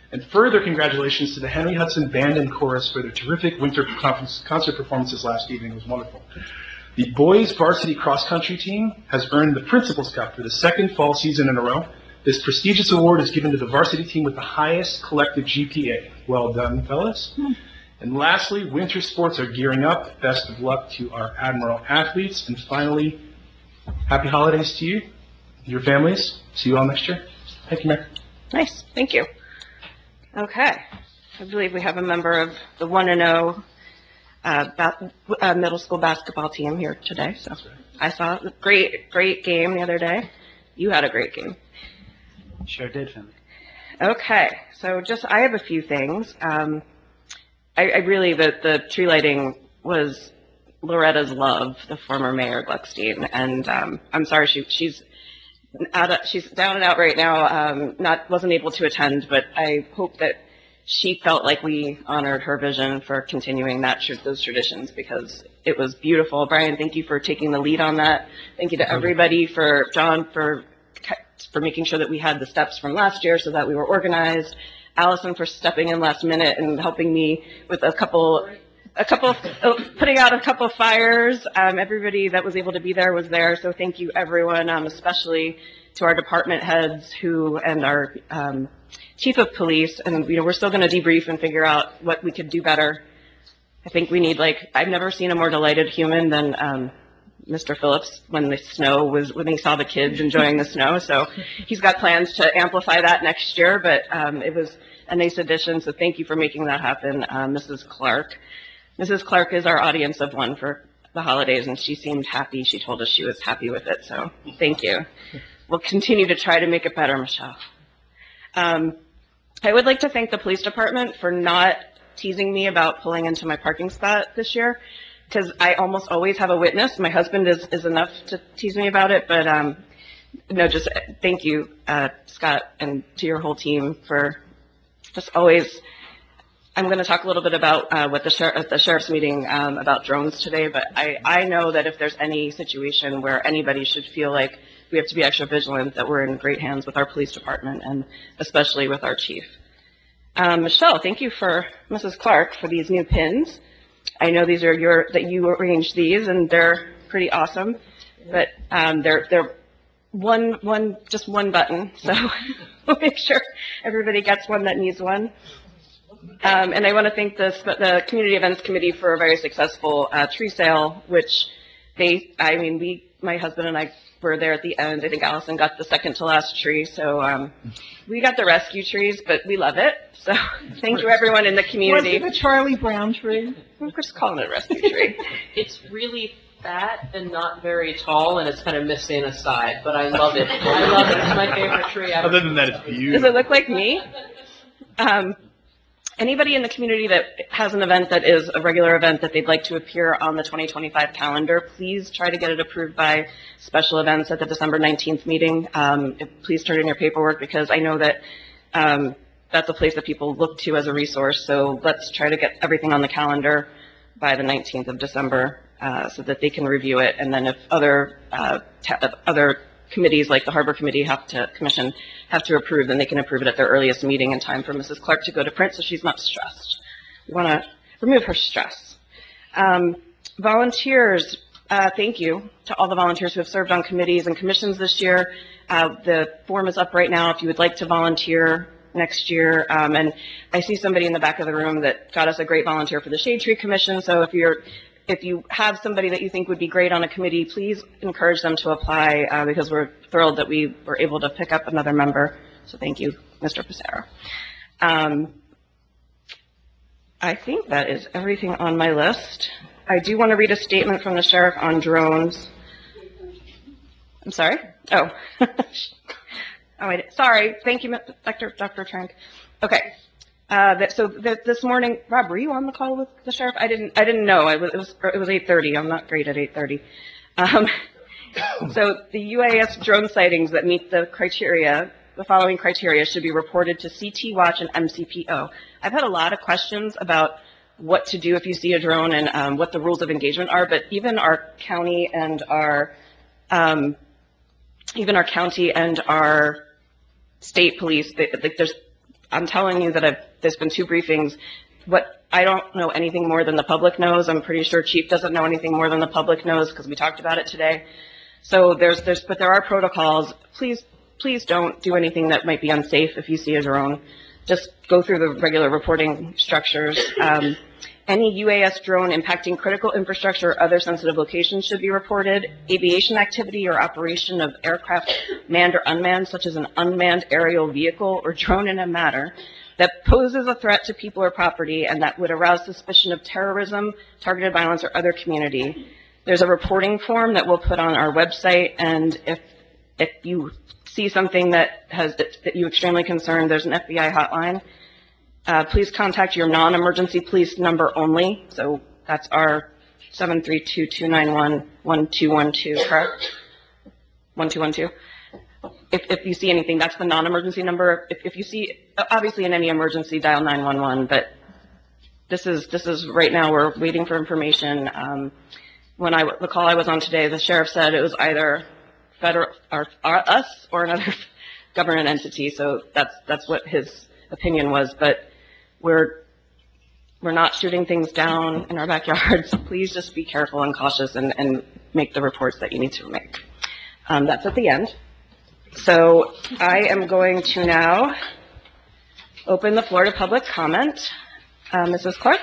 And further congratulations to the Henry Hudson Band and Chorus for their terrific winter conference, concert performances last evening. It was wonderful. The boys varsity cross-country team has earned the Principals Cup for the second fall season in a row. This prestigious award is given to the varsity team with the highest collective G P A. Well done, fellas. Hmm. And lastly, winter sports are gearing up. Best of luck to our Admiral athletes. And finally, happy holidays to you, your families. See you all next year. Thank you, Mayor. Nice, thank you. Okay, I believe we have a member of the one and oh uh, ba- uh, middle school basketball team here today. So I saw a great, great game the other day. You had a great game. Sure did, Finley. Okay, so just, I have a few things. Um, I, I really, the, the tree lighting was Loretta's love, the former Mayor Gluckstein, and um, I'm sorry, she, she's out of, she's down and out right now, um, not, wasn't able to attend, but I hope that she felt like we honored her vision for continuing that, those traditions, because it was beautiful. Brian, thank you for taking the lead on that. Thank you to everybody, for John, for for making sure that we had the steps from last year so that we were organized. Allison for stepping in last minute and helping me with a couple, a couple, putting out a couple of fires. Um, everybody that was able to be there was there. So thank you everyone, um, especially to our department heads who, and our um, chief of police. And, you know, we're still going to debrief and figure out what we could do better. I think we need, like, I've never seen a more delighted human than um, Mister Phillips when the snow was, when he saw the kids enjoying the snow. So he's got plans to amplify that next year, but um, it was a nice addition. So thank you for making that happen, uh, Missus Clark. Missus Clark is our audience of one for the holidays, and she seemed happy. She told us she was happy with it. So thank you. We'll continue to try to make it better, Michelle. Um, I would like to thank the police department for not teasing me about pulling into my parking spot this year, because I almost always have a witness. My husband is, is enough to tease me about it, but um, no, just thank you, uh, Scott, and to your whole team for just always. I'm going to talk a little bit about uh, what the, sher- at the sheriff's meeting um, about drones today, but I, I know that if there's any situation where anybody should feel like we have to be extra vigilant, that we're in great hands with our police department and especially with our chief. Um, Michelle, thank you for Missus Clark for these new pins. I know these are your, that you arranged these, and they're pretty awesome, but um, they're, they're one, one, just one button, so we'll make sure everybody gets one that needs one. Um, and I want to thank the, the Community Events Committee for a very successful uh, tree sale, which they, I mean, we, my husband and I were there at the end. I think Allison got the second to last tree, so um, we got the rescue trees, but we love it. So thank you, everyone in the community. Was it a Charlie Brown tree? We're just calling it a rescue tree. It's really fat and not very tall, and it's kind of missing a side, but I love it. I love it. It's my favorite tree ever. Other than that, it's beautiful. Does it look like me? Um, Anybody in the community that has an event that is a regular event that they'd like to appear on the twenty twenty-five calendar, please try to get it approved by special events at the December nineteenth meeting. Um, please turn in your paperwork, because I know that um, that's a place that people look to as a resource. So let's try to get everything on the calendar by the nineteenth of December uh, so that they can review it. And then if other uh, ta- other committees like the Harbor Committee have to, Commission have to approve, then they can approve it at their earliest meeting in time for Missus Clark to go to print so she's not stressed. We want to remove her stress. Um, volunteers, uh, thank you to all the volunteers who have served on committees and commissions this year. Uh, the form is up right now if you would like to volunteer next year. Um, and I see somebody in the back of the room that got us a great volunteer for the Shade Tree Commission. So if you're If you have somebody that you think would be great on a committee, please encourage them to apply, uh, because we're thrilled that we were able to pick up another member. So thank you, Mister Pissarro. Um, I think that is everything on my list. I do want to read a statement from the sheriff on drones. I'm sorry? Oh. oh, I did. Sorry. Thank you, Doctor Doctor Trank. Okay. Uh, that, so that this morning, Rob, were you on the call with the sheriff? I didn't, I didn't know. I was, it was, it was eight thirty. I'm not great at eight thirty. Um, so the U A S drone sightings that meet the criteria, the following criteria should be reported to C T Watch and M C P O. I've had a lot of questions about what to do if you see a drone and um, what the rules of engagement are, but even our county and our, um, even our county and our state police, they, like there's I'm telling you that I've, there's been two briefings. What, I don't know anything more than the public knows. I'm pretty sure Chief doesn't know anything more than the public knows because we talked about it today. So there's, there's, but there are protocols. Please, please don't do anything that might be unsafe if you see a drone. Just go through the regular reporting structures. Um, any U A S drone impacting critical infrastructure or other sensitive locations should be reported. Aviation activity or operation of aircraft manned or unmanned, such as an unmanned aerial vehicle or drone in a matter that poses a threat to people or property and that would arouse suspicion of terrorism, targeted violence, or other community. There's a reporting form that we'll put on our website, and if if you see something that has that you're extremely concerned, there's an F B I hotline. Uh, please contact your non-emergency police number only. So that's our seven three two, two nine one, one two one two, correct? one two one two. If, if you see anything, that's the non-emergency number. If, if you see, obviously in any emergency, dial nine one one, but this is, this is right now, we're waiting for information. Um, when I, the call I was on today, the sheriff said it was either federal, or, or us or another government entity. So that's, that's what his opinion was, but we're, we're not shooting things down in our backyards. Please just be careful and cautious and, and make the reports that you need to make. Um, that's at the end. So I am going to now open the floor to public comment. Uh, Missus Clark?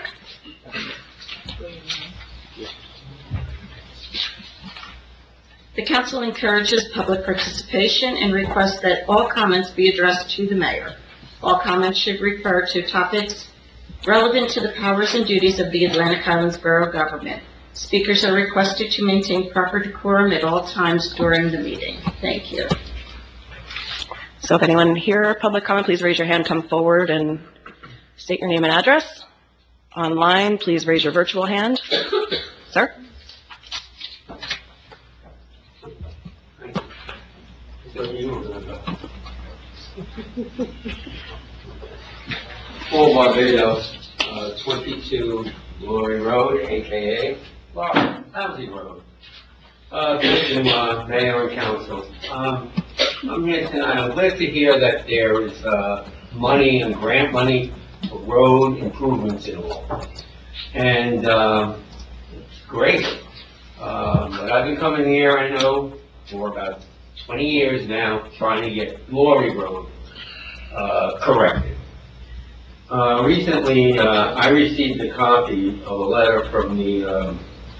The council encourages public participation and requests that all comments be addressed to the mayor. All comments should refer to topics relevant to the powers and duties of the Atlantic Highlands Borough government. Speakers are requested to maintain proper decorum at all times during the meeting. Thank you. So if anyone here, public comment, please raise your hand, come forward and state your name and address. Online, please raise your virtual hand. Sir? Paul Barbados, uh, twenty-two Glory Road, A K A Lousy Road. Uh, thank you, uh, Mayor and Council. Um, I'm here tonight, I'm glad to hear that there is, uh, money and grant money for road improvements and all. And, uh, it's great. Um, but I've been coming here, I know, for about twenty years now, trying to get Glory Road, uh, corrected. Uh, recently, uh, I received a copy of a letter from the, um,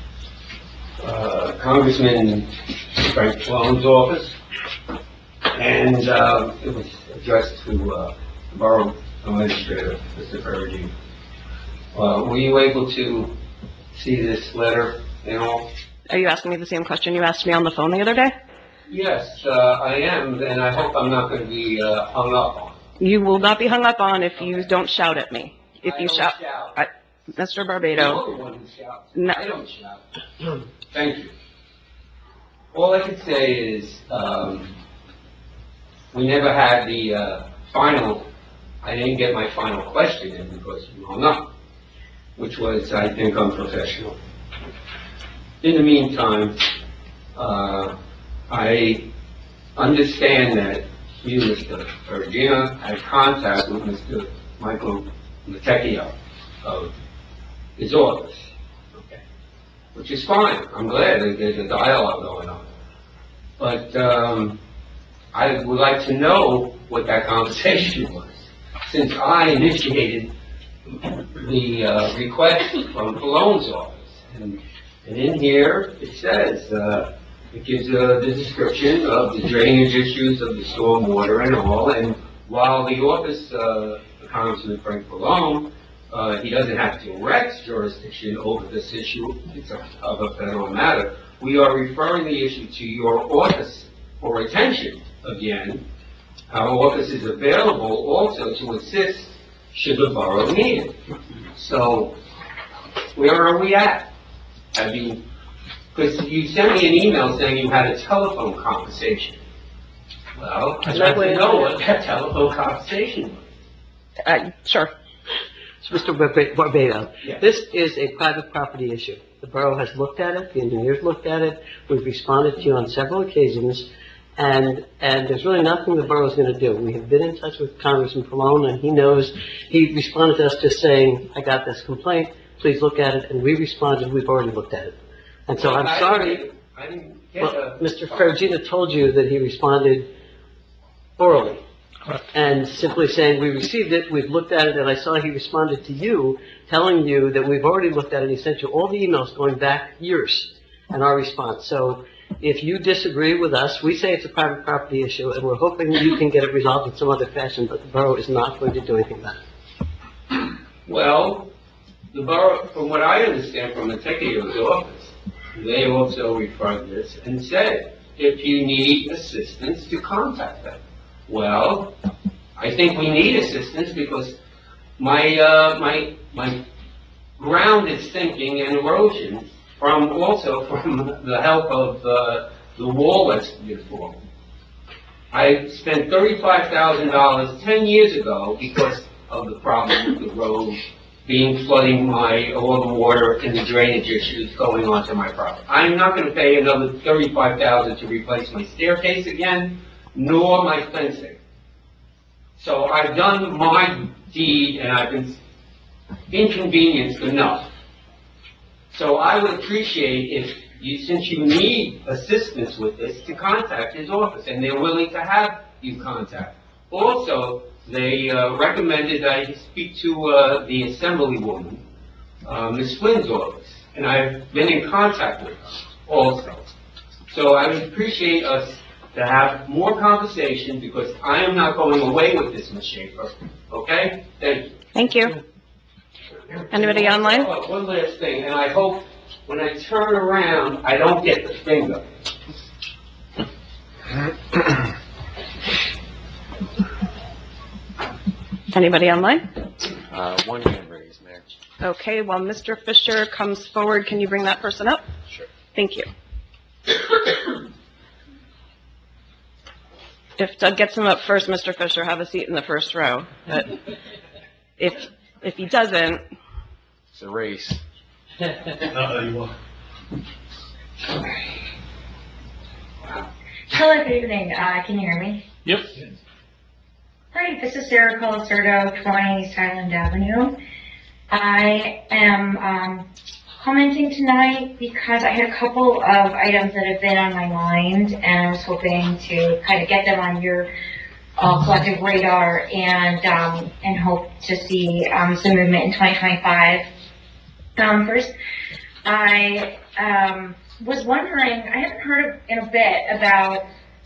uh, Congressman Frank Sloan's office, and, uh, it was addressed to, uh, the Borough Administrator, Mister Ferragine. Uh, were you able to see this letter and all? Are you asking me the same question you asked me on the phone the other day? Yes, uh, I am, and I hope I'm not going to be, uh, hung up on. You will not be hung up on if you don't shout at me. If I you don't shout, shout. I, Mister You're Barbado. the one who shouts. No. I don't shout. Thank you. All I can say is, um, we never had the, uh, final, I didn't get my final question in because you hung up, which was, I think, unprofessional. In the meantime, uh, I understand that you, Mister Ferragina, had contact with Mister Michael Matecchio of his office, okay, which is fine. I'm glad that there's a dialogue going on. But um, I would like to know what that conversation was, since I initiated the uh, request from Cologne's office. And, and in here, it says, uh, it gives uh, the description of the drainage issues of the stormwater and all, and while the office, uh, Congressman Frank Cologne, uh, he doesn't have direct jurisdiction over this issue, it's a, of a federal matter, we are referring the issue to your office for attention again. Our office is available also to assist should the borough need it. So, where are we at? Have you Because you sent me an email saying you had a telephone conversation. Well, I'd like to know what that telephone conversation was. Uh, sure. So, Mister Barbado, Yes. this is a private property issue. The borough has looked at it, the engineers looked at it, we've responded to you on several occasions, And, and there's really nothing the borough's gonna do. We have been in touch with Congressman Pallone, and he knows, he responded to us just saying, I got this complaint, please look at it, and we responded, we've already looked at it. And so I'm I sorry, didn't- I didn't get well, a... Mister Ferragina told you that he responded orally. And simply saying, we received it, we've looked at it, and I saw he responded to you, telling you that we've already looked at it, and he sent you all the emails going back years, and our response. So if you disagree with us, we say it's a private property issue, and we're hoping you can get it resolved in some other fashion, but the borough is not going to do anything about it. Well, the borough, from what I understand from the executive's office, they also referred this and said, if you need assistance, to contact them. Well, I think we need assistance because my, uh, my, my ground is sinking and erosion from, also from the help of, uh, the wall that's been formed. I spent thirty-five thousand dollars ten years ago because of the problem with the road being flooding my, all the water and the drainage issues going onto my property. I'm not gonna pay another thirty-five thousand dollars to replace my staircase again, nor my fencing. So I've done my deed and I've been inconvenienced enough. So I would appreciate if you, since you need assistance with this, to contact his office, and they're willing to have you contact. Also, they uh, recommended I speak to uh, the Assemblywoman, uh, Miz Flynn's office, and I've been in contact with her also. So I would appreciate us to have more conversation, because I am not going away with this, Miz Schaefer, okay? Thank you. Thank you. Anybody online? Oh, one last thing, and I hope when I turn around, I don't get the finger. Anybody online? Uh, one hand raised, Mayor. Okay, while Mister Fisher comes forward, can you bring that person up? Sure. Thank you. If Doug gets him up first, Mister Fisher, have a seat in the first row. But if, if he doesn't... It's a race. Uh-oh, you won. Hello, good evening. Uh, can you hear me? Yep. Hi, this is Sarah Colasurdo, twenty East Highland Avenue. I am um, commenting tonight because I had a couple of items that have been on my mind, and I was hoping to kind of get them on your uh, collective radar and um, and hope to see um, some movement in twenty twenty-five. Um, first, I um, was wondering, I haven't heard in a bit about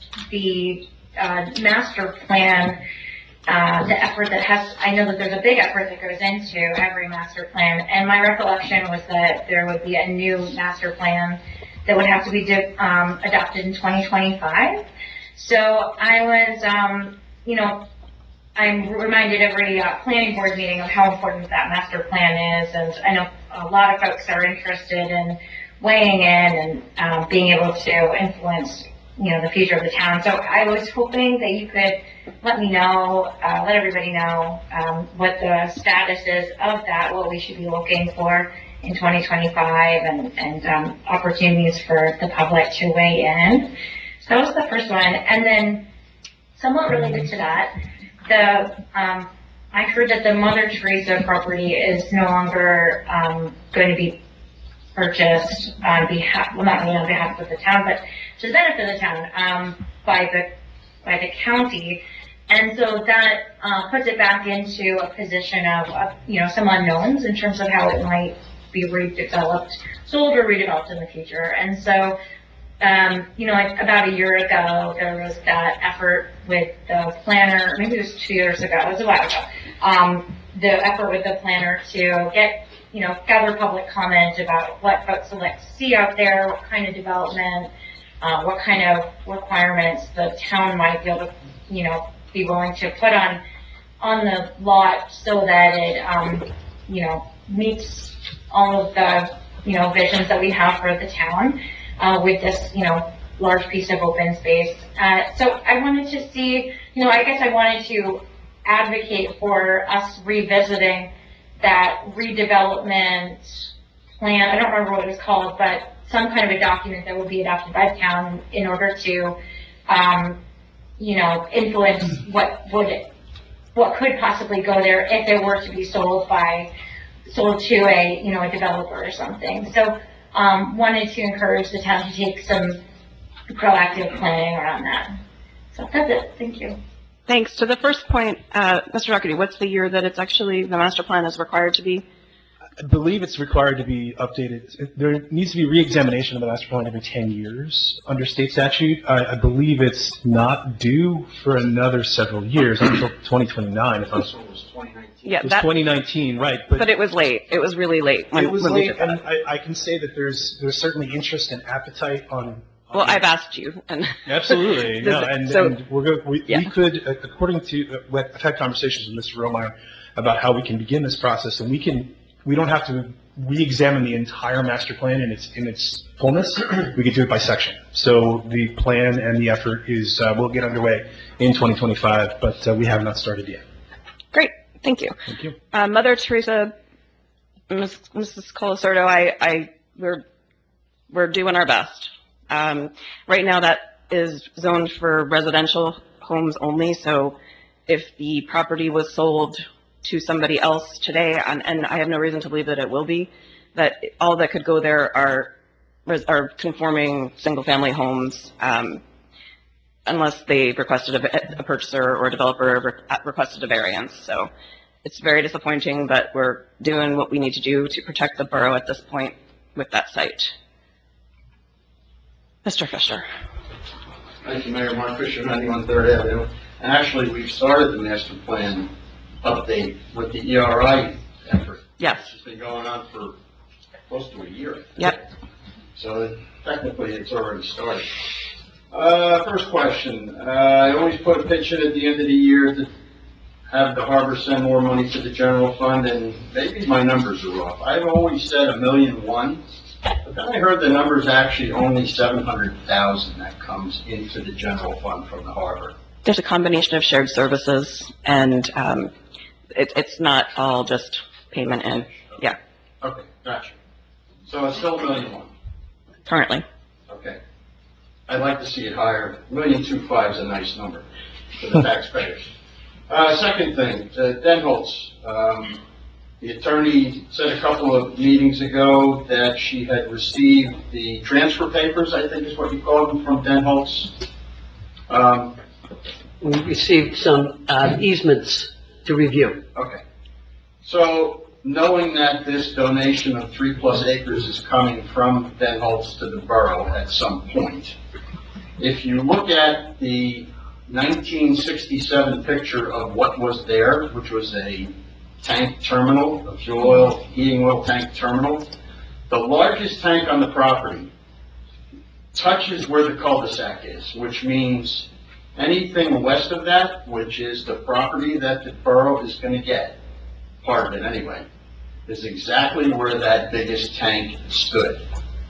the uh, master plan, uh, the effort that has, I know that there's a big effort that goes into every master plan, and my recollection was that there would be a new master plan that would have to be di- um, adopted in twenty twenty-five. So I was, um, you know, I'm reminded every uh, planning board meeting of how important that master plan is, and I know a lot of folks are interested in weighing in and um, being able to influence, you know, the future of the town. So I was hoping that you could let me know, uh, let everybody know um, what the status is of that, what we should be looking for in twenty twenty-five, and, and um, opportunities for the public to weigh in. So that was the first one. And then somewhat related to that, the um, I heard that the Mother Teresa property is no longer um, going to be purchased on behalf, well, not really on behalf of the town, but to the benefit of the town, um, by the by the county. And so that uh, puts it back into a position of, of, you know, some unknowns in terms of how it might be redeveloped, sold or redeveloped in the future. And so, um, you know, like about a year ago, there was that effort with the planner, maybe it was two years ago, it was a while ago, um, the effort with the planner to get, you know, gather public comment about what folks would like to see out there, what kind of development, uh, what kind of requirements the town might be able to, you know, be willing to put on, on the lot so that it, um, you know, meets all of the, you know, visions that we have for the town, uh, with this, you know, large piece of open space. Uh, so I wanted to see, you know, I guess I wanted to advocate for us revisiting that redevelopment plan. I don't remember what it was called, but some kind of a document that would be adopted by the town in order to um, you know, influence what would, what could possibly go there if it were to be sold by, sold to a, you know, a developer or something. So, um, wanted to encourage the town to take some proactive planning around that. So that's it. Thank you. Thanks. To the first point, uh, Mister Doherty, what's the year that it's actually, the master plan is required to be? I believe it's required to be updated. There needs to be re-examination of the master plan every ten years under state statute. I, I believe it's not due for another several years until twenty twenty-nine. If I'm, So it was twenty nineteen. Yeah, it was that, twenty nineteen, right? but it was late. It was really late. when- It was when we late, did that. and I, I can say that there's, there's certainly interest and appetite on. Well, I've asked you, and. Absolutely, no, and, So- and we're going, we, Yeah. we could, uh, according to, uh, what- I've had conversations with Mister Romeyer about how we can begin this process, and we can, we don't have to re-examine the entire master plan in its, in its fullness. We could do it by section. So the plan and the effort is, uh, will get underway in twenty twenty-five, but, uh, we have not started yet. Great, thank you. Thank you. Uh, Mother Teresa, Miz Missus Colasordo, I, I, we're, we're doing our best. Um, right now that is zoned for residential homes only, so if the property was sold to somebody else today, and, and I have no reason to believe that it will be, that all that could go there are, res- are conforming single-family homes, um, unless they requested a, a purchaser or a developer re- requested a variance. So it's very disappointing, but we're doing what we need to do to protect the borough at this point with that site. Mister Fisher. Thank you, Mayor. Mark Fisher, ninety-one Third Avenue. And actually, we've started the master plan update with the E R I effort. Yes. Which has been going on for close to a year. Yep. So technically, it's already started. Uh, first question. Uh, I always put a pitch in at the end of the year to have the harbor send more money to the general fund, and maybe my numbers are off. I've always said a million one. But then I heard the number's actually only seven hundred thousand that comes into the general fund from the harbor. There's a combination of shared services, and um, it, it's not all just payment in. Yeah, Okay, gotcha. So it's still a million one. currently. Okay. I'd like to see it higher. Million two five is a nice number for the taxpayers. Uh, second thing, uh, Denholtz, um, the attorney said a couple of meetings ago that she had received the transfer papers, I think is what you called them, from Denholtz. Um, We received some uh, easements to review. okay. So knowing that this donation of three plus acres is coming from Denholtz to the borough at some point, if you look at the nineteen sixty-seven picture of what was there, which was a tank terminal, a fuel oil, heating oil tank terminal, the largest tank on the property touches where the cul-de-sac is, which means anything west of that, which is the property that the borough is going to get, part of it anyway, is exactly where that biggest tank stood.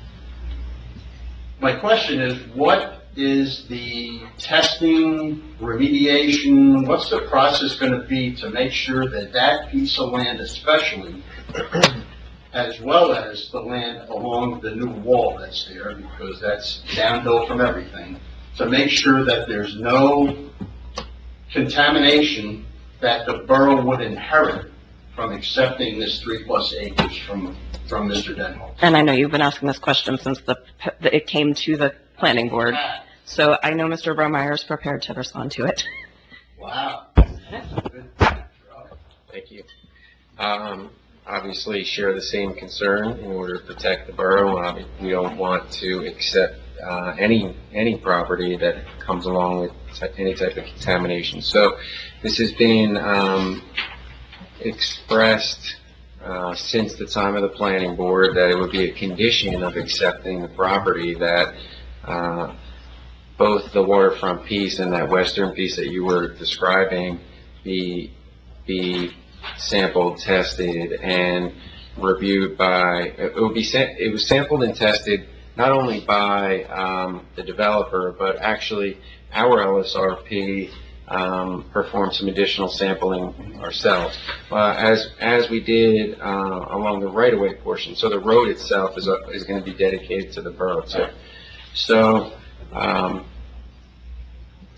My question is, what is the testing, remediation, what's the process going to be to make sure that that piece of land especially, as well as the land along the new wall that's there, because that's downhill from everything, to make sure that there's no contamination that the borough would inherit from accepting this three plus acres from, from Mister Denholtz? And I know you've been asking this question since the, the it came to the planning board. So I know Mister Bromeyer is prepared to respond to it. Wow. Thank you. Um, obviously share the same concern in order to protect the borough. Uh, we don't want to accept uh, any any property that comes along with any type of contamination. So this has been um, expressed uh, since the time of the planning board that it would be a condition of accepting the property that uh, both the waterfront piece and that western piece that you were describing be be sampled, tested, and reviewed by, it would be, it was sampled and tested not only by um, the developer, but actually our L S R P um, performed some additional sampling ourselves, uh, as as we did uh, along the right-of-way portion. So the road itself is uh, is going to be dedicated to the borough too. So um,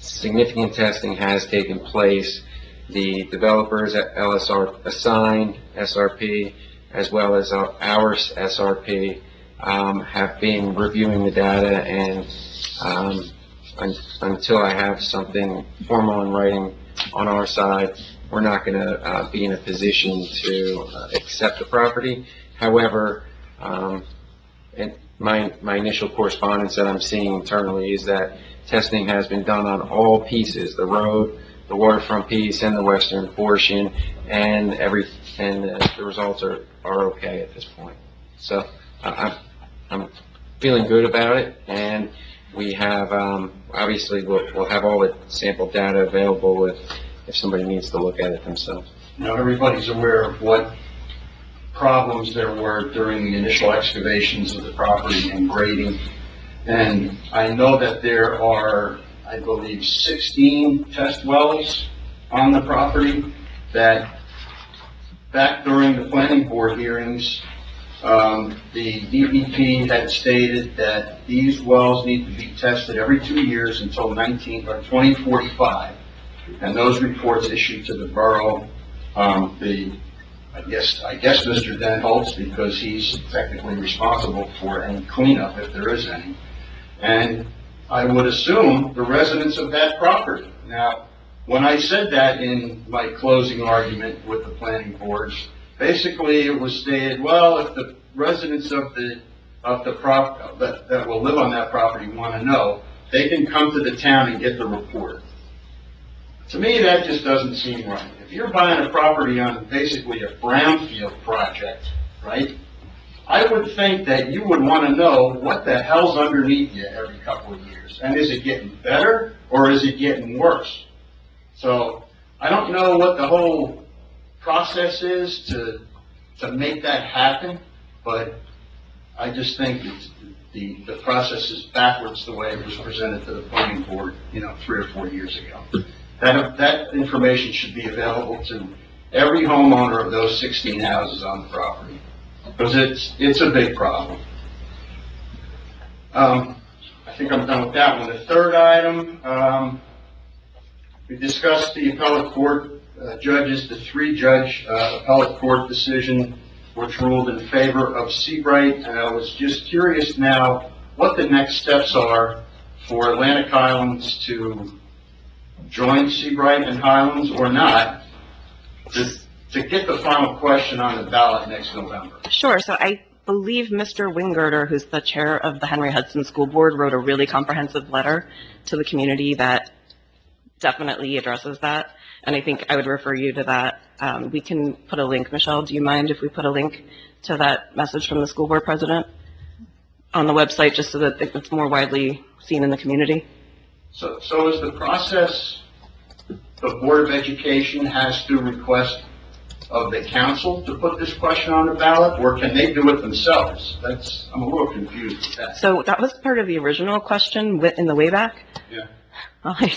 significant testing has taken place. The developers at L S R assigned S R P, as well as our our S R P, um, have been reviewing the data, and um, un until I have something formal in writing on our side, we're not going to uh, be in a position to uh, accept the property. However, um, and my, my initial correspondence that I'm seeing internally is that testing has been done on all pieces, the road, the waterfront piece, and the western portion, and every, and uh, the results are, are okay at this point. So uh, I'm, I'm feeling good about it, and we have, um, obviously, we'll, we'll have all the sample data available if, if somebody needs to look at it themselves. Now, everybody's aware of what problems there were during the initial excavations of the property and grading. And I know that there are, I believe, sixteen test wells on the property that, back during the planning board hearings, um, the D E P had stated that these wells need to be tested every two years until nineteen or twenty forty-five. And those reports issued to the borough, um, the I guess, I guess Mister Denholtz, because he's technically responsible for any cleanup, if there is any. And I would assume the residents of that property. Now, when I said that in my closing argument with the planning boards, basically it was stated, well, if the residents of the, of the prop, that, that will live on that property want to know, they can come to the town and get the report. To me, that just doesn't seem right. If you're buying a property on basically a brownfield project, right, I would think that you would want to know what the hell's underneath you every couple of years. And is it getting better or is it getting worse? So I don't know what the whole process is to, to make that happen, but I just think it's, the, the process is backwards the way it was presented to the planning board, you know, three or four years ago. That, that information should be available to every homeowner of those sixteen houses on the property, because it's, it's a big problem. Um, I think I'm done with that one. The third item, um, we discussed the appellate court uh, judges, the three-judge uh, appellate court decision, which ruled in favor of Seabright, and I was just curious now what the next steps are for Atlantic Highlands to join Seabright and Highlands or not, to, to get the final question on the ballot next November. Sure. So I believe Mister Wingirter, who's the chair of the Henry Hudson School Board, wrote a really comprehensive letter to the community that definitely addresses that. And I think I would refer you to that. Um, we can put a link. Michelle, do you mind if we put a link to that message from the school board president on the website, just so that it's more widely seen in the community? So, so is the process, the Board of Education has to request of the council to put this question on the ballot, or can they do it themselves? That's, I'm a little confused with that. So that was part of the original question wi- in the way back. Yeah. I-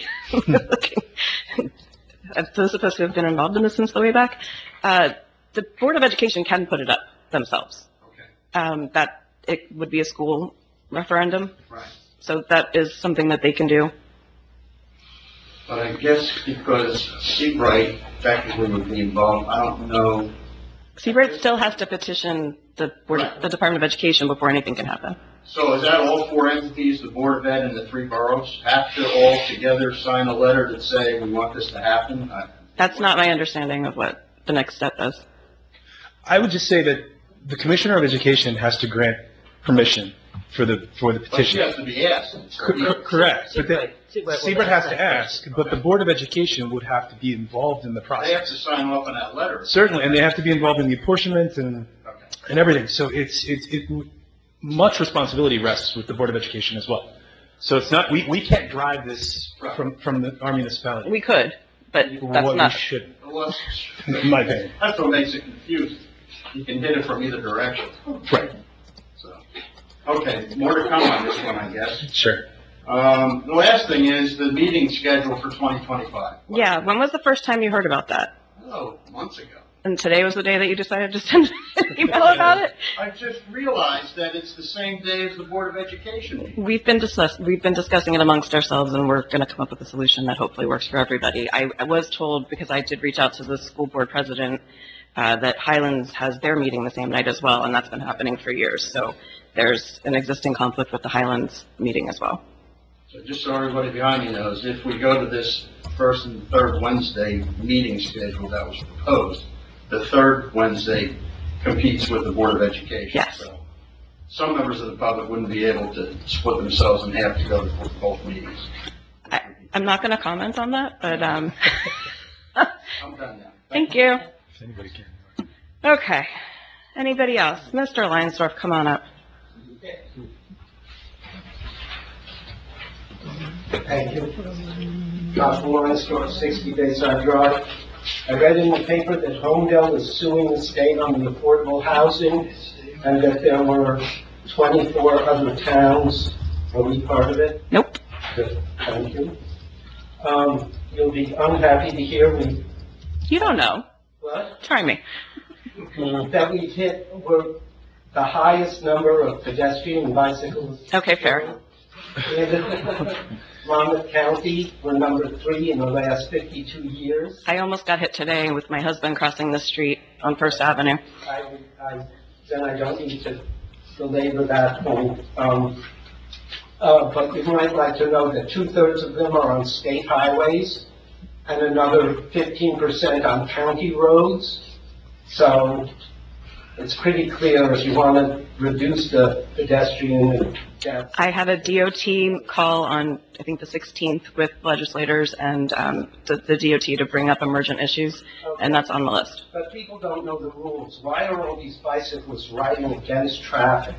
I'm supposed to have been involved in this since the way back. Uh, the Board of Education can put it up themselves. Okay. Um, that it would be a school referendum. Right. So that is something that they can do. But I guess because Seabright technically would be involved, I don't know. Seabright still has to petition the board, Right. the Department of Education before anything can happen. So is that all four entities, the Board of Ed and the three boroughs, have to all together sign a letter that say we want this to happen? I- That's not my understanding of what the next step is. I would just say that the Commissioner of Education has to grant permission for the, for the But she petition. has to be asked. Cor- cor- Correct, but then, Seabright will Seabright has ask to that ask, but the Board of Education would have to be involved in the They have process. to sign off on that letter. Certainly, and they have to be involved in the apportionment and, Okay. and everything. So it's, it's, it, much responsibility rests with the Board of Education as well. So it's not, we, we can't drive this from, from the, our municipality. We could, but that's What we not. should, Well, in my opinion. that's what makes it confusing. You can hit it from either direction. Right. So, okay, more to come on this one, I guess. Sure. Um, the last thing is the meeting schedule for twenty twenty-five. Yeah, when was the first time you heard about that? Oh, months ago. And today was the day that you decided to send an email about it? I just realized that it's the same day as the Board of Education meeting. We've been discuss, we've been discussing it amongst ourselves, and we're gonna come up with a solution that hopefully works for everybody. I, I was told, because I did reach out to the school board president, uh, that Highlands has their meeting the same night as well, and that's been happening for years. So there's an existing conflict with the Highlands meeting as well. So just so everybody behind me knows, if we go to this first and third Wednesday meeting schedule that was proposed, the third Wednesday competes with the Board of Education. Yes. So some members of the public wouldn't be able to split themselves in half to go to both meetings. I, I'm not gonna comment on that, but, um, I'm done now. thank you. If anybody can. Okay. Anybody else? Mister Leinsdorf, come on up. Thank you. Joshua Leinsdorf, sixty Bayside Drive. I read in the paper that Homedale is suing the state on the affordable housing and that there were twenty-four other towns. Are we part of it? Nope. Good. Thank you. Um, you'll be unhappy to hear we... You don't know. What? Try me. That we've hit, we're the highest number of pedestrian and bicycles. Okay, fair. In Monmouth County, we're number three in the last fifty-two years. I almost got hit today with my husband crossing the street on First Avenue. I, I, then I don't need to belabor that point. Um, uh, but you might like to know that two-thirds of them are on state highways and another fifteen percent on county roads. So it's pretty clear if you want to reduce the pedestrian deaths. I had a D O T call on, I think, the sixteenth with legislators and um, the, the D O T to bring up emergent issues, and that's on the list. But people don't know the rules. Why are all these bicyclists riding against traffic?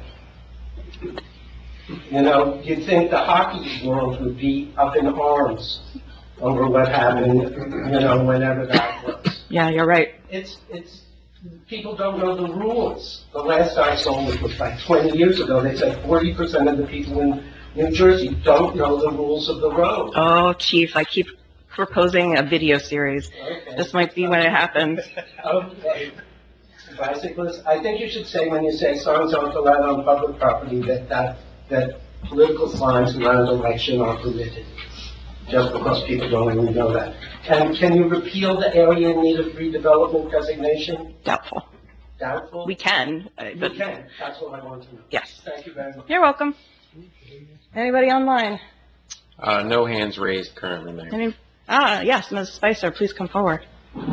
You know, you'd think the hockey world would be up in arms over what happened, you know, whenever that was. Yeah, you're right. It's, it's, people don't know the rules. The last I saw it was like twenty years ago. They said forty percent of the people in New Jersey don't know the rules of the road. Oh, Chief, I keep proposing a video series. Okay. This might be when it happens. Okay. Bicyclists, I think you should say when you say signs aren't allowed on public property, that, that, that political signs around election are permitted. Just because people don't even know that. And can you repeal the area in need of redevelopment designation? Doubtful. Doubtful? We can, uh, You but can, that's what I want to know. yes. Thank you very much. You're welcome. Anybody online? Uh, no hands raised currently, Mayor. Any? Ah, yes, Miz Spicer, please come forward.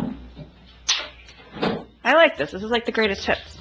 I like this. This is like the greatest hits.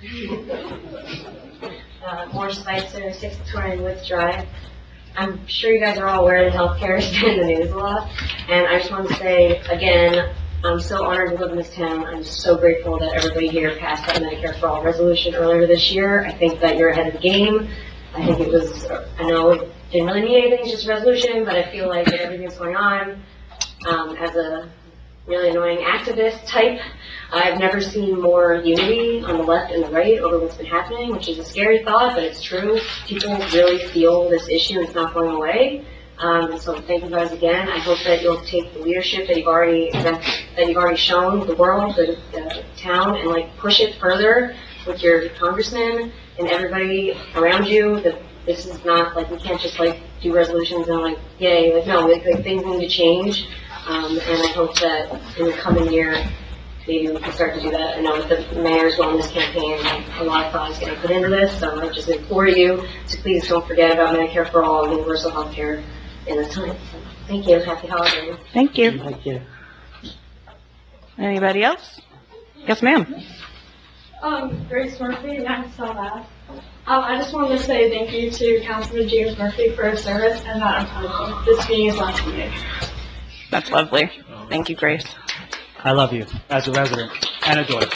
Uh, More Spicer, six twenty Woods Drive. I'm sure you guys are all aware that healthcare has been in the news a lot, and I just want to say, again, I'm so honored to live in this town. I'm so grateful that everybody here passed that Medicare for All resolution earlier this year. I think that you're ahead of the game. I think it was, I know it didn't really mean anything, it's just a resolution, but I feel like with everything that's going on, um, as a really annoying activist type, I've never seen more unity on the left and the right over what's been happening, which is a scary thought, but it's true. People really feel this issue, it's not going away. Um, so thank you guys again. I hope that you'll take the leadership that you've already, that, that you've already shown the world, the, the town, and like push it further with your congressmen and everybody around you, that this is not, like, we can't just like do resolutions and like, yay, like, no, like, like things need to change. Um, and I hope that in the coming year, maybe we can start to do that. I know with the mayor's wellness campaign, like, a lot of thought is getting put into this, so I just implore you to please don't forget about Medicare for All and universal health care in this time. So, thank you. Happy holidays. Thank you. Thank you. Anybody else? Yes, ma'am. Um, Grace Murphy, nine South Ave. Um, I just wanted to say thank you to Councilman James Murphy for his service and that I'm this being his last meeting. That's lovely. Thank you, Grace. I love you as a resident and a daughter.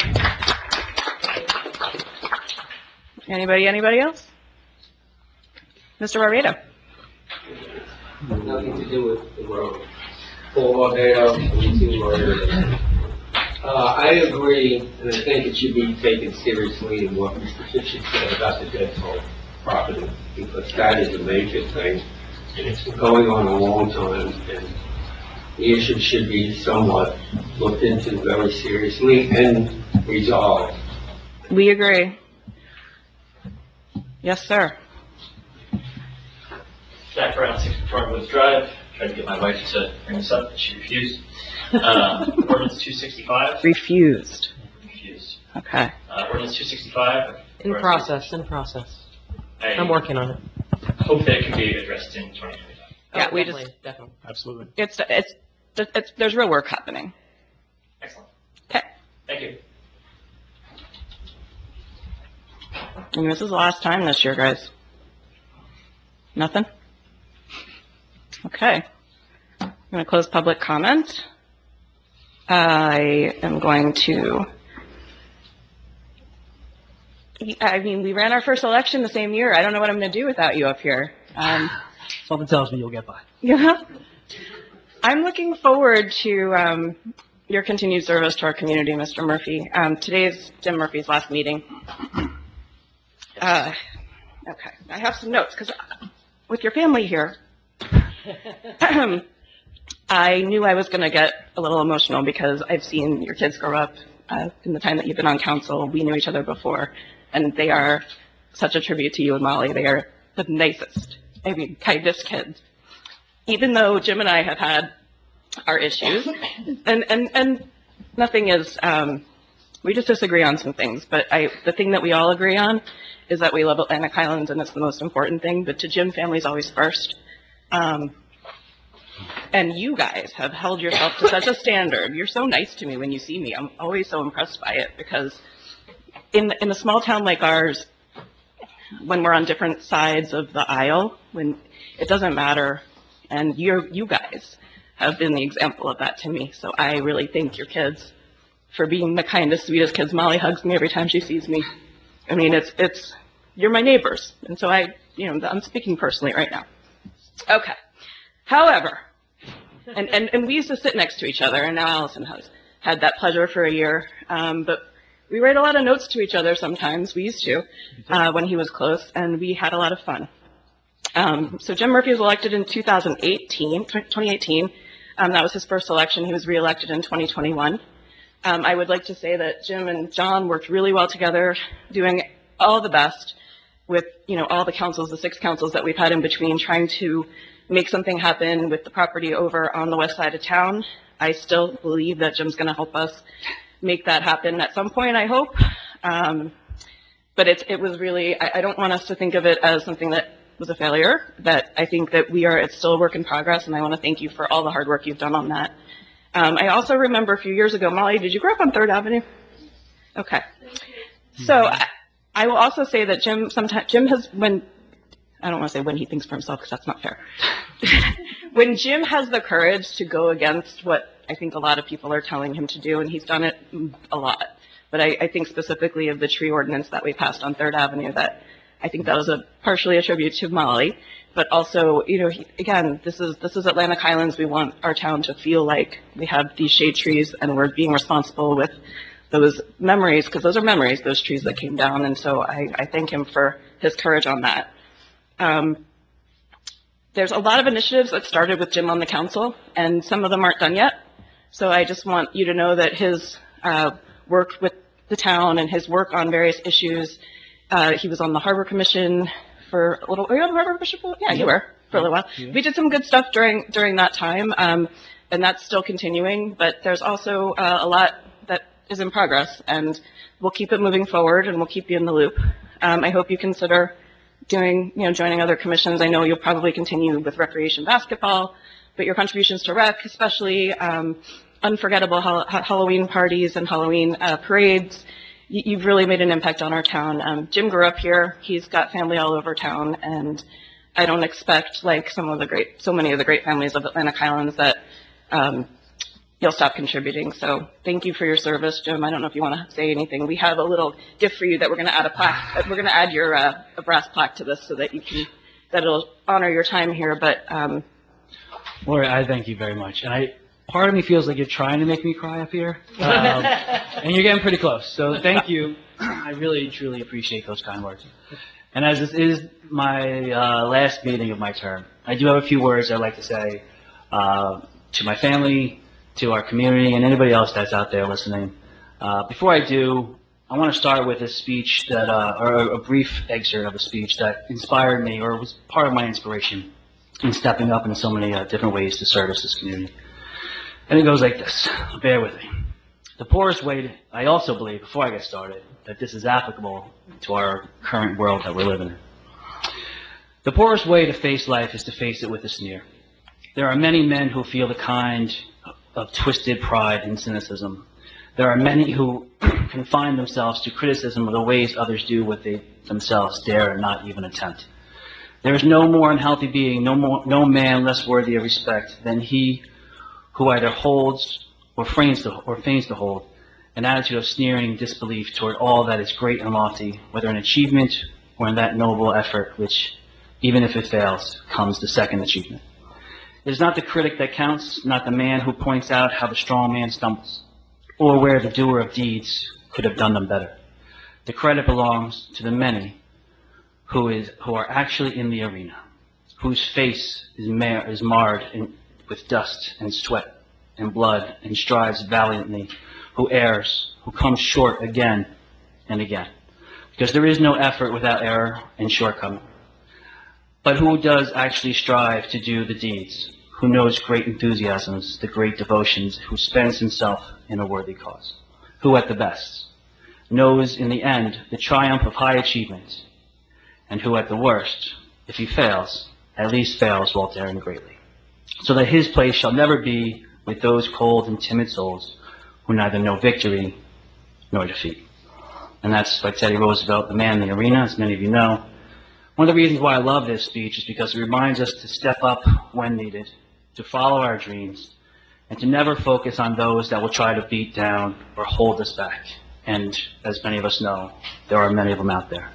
Anybody, anybody else? Mister Barreto? Nothing to do with the road. Paul Barbato, eighteen Barbato. Uh, I agree, and I think it should be taken seriously in what Mister Fisher said about the dead toll property, because that is a major thing, and it's been going on a long time, and the issue should be somewhat looked into very seriously and resolved. We agree. Yes, sir. Jack Brown, sixty-four Woods Drive. Tried to get my wife to bring this up, but she refused. Uh, ordinance two sixty-five. Refused. Refused. Okay. Uh, ordinance two sixty-five. In process, in process. I I'm working on it. hope that it can be addressed in twenty twenty-five. Yeah, Oh, we definitely, just, Definitely. Absolutely. it's, it's, it's, there's real work happening. Excellent. Okay. Thank you. And this is the last time this year, guys. Nothing? Okay. I'm going to close public comment. I am going to, I mean, we ran our first election the same year. I don't know what I'm going to do without you up here. Um, Something tells me you'll get by. yeah. I'm looking forward to um, your continued service to our community, Mister Murphy. Um, today is Jim Murphy's last meeting. Uh, okay, I have some notes, because with your family here, I knew I was going to get a little emotional because I've seen your kids grow up uh, in the time that you've been on council. We knew each other before, and they are such a tribute to you and Molly. They are the nicest, I mean, kindest kids. Even though Jim and I have had our issues, and, and, and nothing is, um, we just disagree on some things, but I, the thing that we all agree on is that we love Atlantic Highlands, and it's the most important thing, but to Jim, family's always first. Um, and you guys have held yourself to such a standard. You're so nice to me when you see me. I'm always so impressed by it, because in, in a small town like ours, when we're on different sides of the aisle, when it doesn't matter, and you're, you guys have been the example of that to me. So I really thank your kids for being the kindest, sweetest kids. Molly hugs me every time she sees me. I mean, it's, it's, you're my neighbors. And so I, you know, I'm speaking personally right now. Okay. However, and, and, and we used to sit next to each other, and now Allison has had that pleasure for a year. Um, but we write a lot of notes to each other sometimes. We used to, uh, when he was close, and we had a lot of fun. Um, so Jim Murphy was elected in two thousand eighteen, twenty eighteen. Um, that was his first election. He was reelected in twenty twenty-one. Um, I would like to say that Jim and John worked really well together, doing all the best with, you know, all the councils, the six councils that we've had in between, trying to make something happen with the property over on the west side of town. I still believe that Jim's going to help us make that happen at some point, I hope. Um, but it's, it was really, I, I don't want us to think of it as something that was a failure, that I think that we are, it's still a work in progress, and I want to thank you for all the hard work you've done on that. Um, I also remember a few years ago, Molly, did you grow up on Third Avenue? Okay. So I, I will also say that Jim, sometimes, Jim has, when, I don't want to say when he thinks for himself, because that's not fair. When Jim has the courage to go against what I think a lot of people are telling him to do, and he's done it a lot, but I, I think specifically of the tree ordinance that we passed on Third Avenue, that I think that was a partially a tribute to Molly, but also, you know, he, again, this is this is Atlantic Highlands. We want our town to feel like we have these shade trees, and we're being responsible with those memories, because those are memories, those trees that came down. And so I, I thank him for his courage on that. Um, there's a lot of initiatives that started with Jim on the council, and some of them aren't done yet. So I just want you to know that his uh, work with the town and his work on various issues. Uh, he was on the Harbor Commission for a little. Were you on the Harbor Commission? For, yeah, you were for a little while. We did some good stuff during during that time, um, and that's still continuing. But there's also uh, a lot that is in progress, and we'll keep it moving forward, and we'll keep you in the loop. Um, I hope you consider doing, you know, joining other commissions. I know you'll probably continue with recreation basketball, but your contributions to rec, especially um, unforgettable ha- Halloween parties and Halloween uh, parades. You've really made an impact on our town. Um, Jim grew up here. He's got family all over town, and I don't expect, like some of the great, so many of the great families of Atlantic Highlands, that um, you'll stop contributing. So thank you for your service, Jim. I don't know if you want to say anything. We have a little gift for you that we're going to add a plaque. We're going to add your uh, a brass plaque to this so that you can, that it'll honor your time here. But um, Lori, I thank you very much, and I. Part of me feels like you're trying to make me cry up here, um, and you're getting pretty close. So thank you. I really, truly appreciate those kind words. And as this is my uh, last meeting of my term, I do have a few words I'd like to say. Uh, to my family, to our community, and anybody else that's out there listening. Uh, before I do, I want to start with a speech that, uh, or a brief excerpt of a speech that inspired me, or was part of my inspiration in stepping up in so many uh, different ways to service this community. And it goes like this. Bear with me. The poorest way, to, I also believe, before I get started, that this is applicable to our current world that we're living in. The poorest way to face life is to face it with a sneer. There are many men who feel the kind of twisted pride and cynicism. There are many who confine themselves to criticism of the ways others do what they themselves dare not even attempt. There is no more unhealthy being, no more, no man less worthy of respect than he who either holds or feigns to, or feigns to hold an attitude of sneering disbelief toward all that is great and lofty, whether in achievement or in that noble effort which, even if it fails, comes the second achievement. It is not the critic that counts, not the man who points out how the strong man stumbles, or where the doer of deeds could have done them better. The credit belongs to the many who is who are actually in the arena, whose face is, mar is marred in, with dust and sweat and blood, and strives valiantly, who errs, who comes short again and again. Because there is no effort without error and shortcoming. But who does actually strive to do the deeds, who knows great enthusiasms, the great devotions, who spends himself in a worthy cause, who at the best knows in the end the triumph of high achievement, and who at the worst, if he fails, at least fails while daring greatly, so that his place shall never be with those cold and timid souls who neither know victory nor defeat. And that's by Teddy Roosevelt, the man in the arena, as many of you know. One of the reasons why I love this speech is because it reminds us to step up when needed, to follow our dreams, and to never focus on those that will try to beat down or hold us back. And as many of us know, there are many of them out there.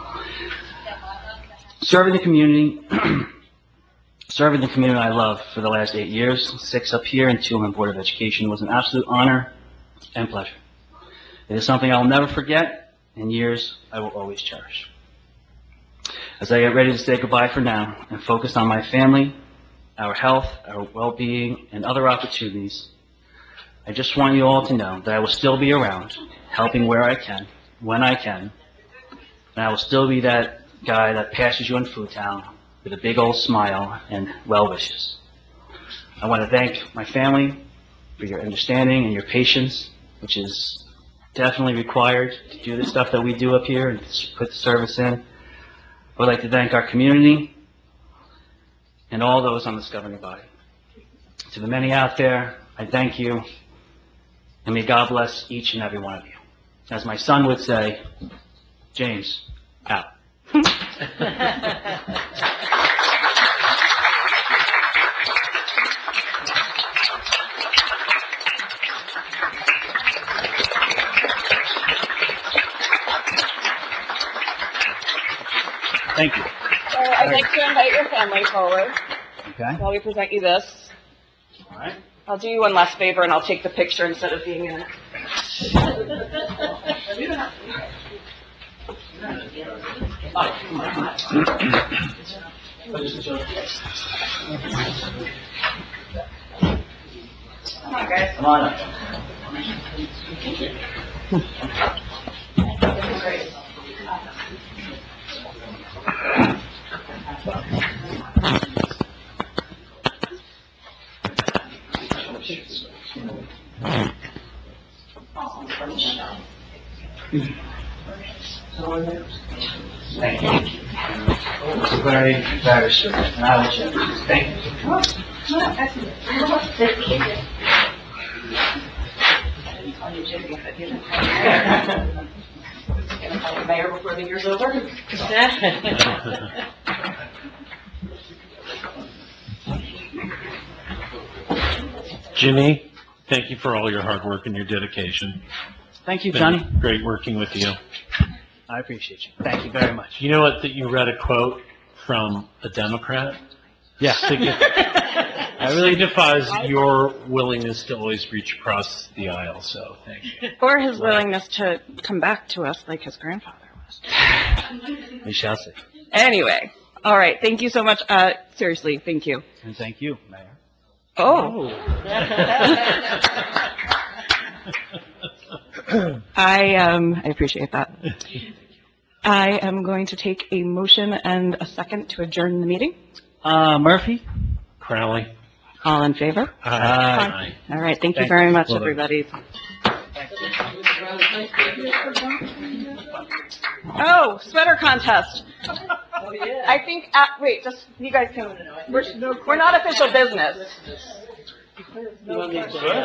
Serving the community, serving the community I love for the last eight years, six up here and two on the Board of Education, was an absolute honor and pleasure. It is something I will never forget, and years I will always cherish. As I get ready to say goodbye for now and focus on my family, our health, our well-being, and other opportunities, I just want you all to know that I will still be around, helping where I can, when I can, and I will still be that guy that passes you in Food Town with a big old smile and well wishes. I want to thank my family for your understanding and your patience, which is definitely required to do the stuff that we do up here and put the service in. I would like to thank our community and all those on this governing body. To the many out there, I thank you, and may God bless each and every one of you. As my son would say, James, out. Thank you. So I'd like to invite your family forward Okay. while we present you this. All right. I'll do you one last favor and I'll take the picture instead of being in it. Come on, guys. Come on up. Great. Thank you. It's a very, very sure, and I will check. Thank you. Gonna call the mayor before the year's over. Jimmy, thank you for all your hard work and your dedication. Thank you, Been Johnny. Great working with you. I appreciate you. Thank you very much. You know what, that you read a quote from a Democrat? Yeah. It really signifies your willingness to always reach across the aisle, so thank you. Or his willingness to come back to us like his grandfather was. We shall see. Anyway, all right. Thank you so much. Uh, seriously, thank you. And thank you, Mayor. Oh. I, um, I appreciate that. I am going to take a motion and a second to adjourn the meeting. Uh, Murphy? Crowley. All in favor? Aye. All right, thank you Thank very you. much, Well done. everybody. Oh, sweater contest. I think, uh, wait, just, you guys can, we're, we're not official business.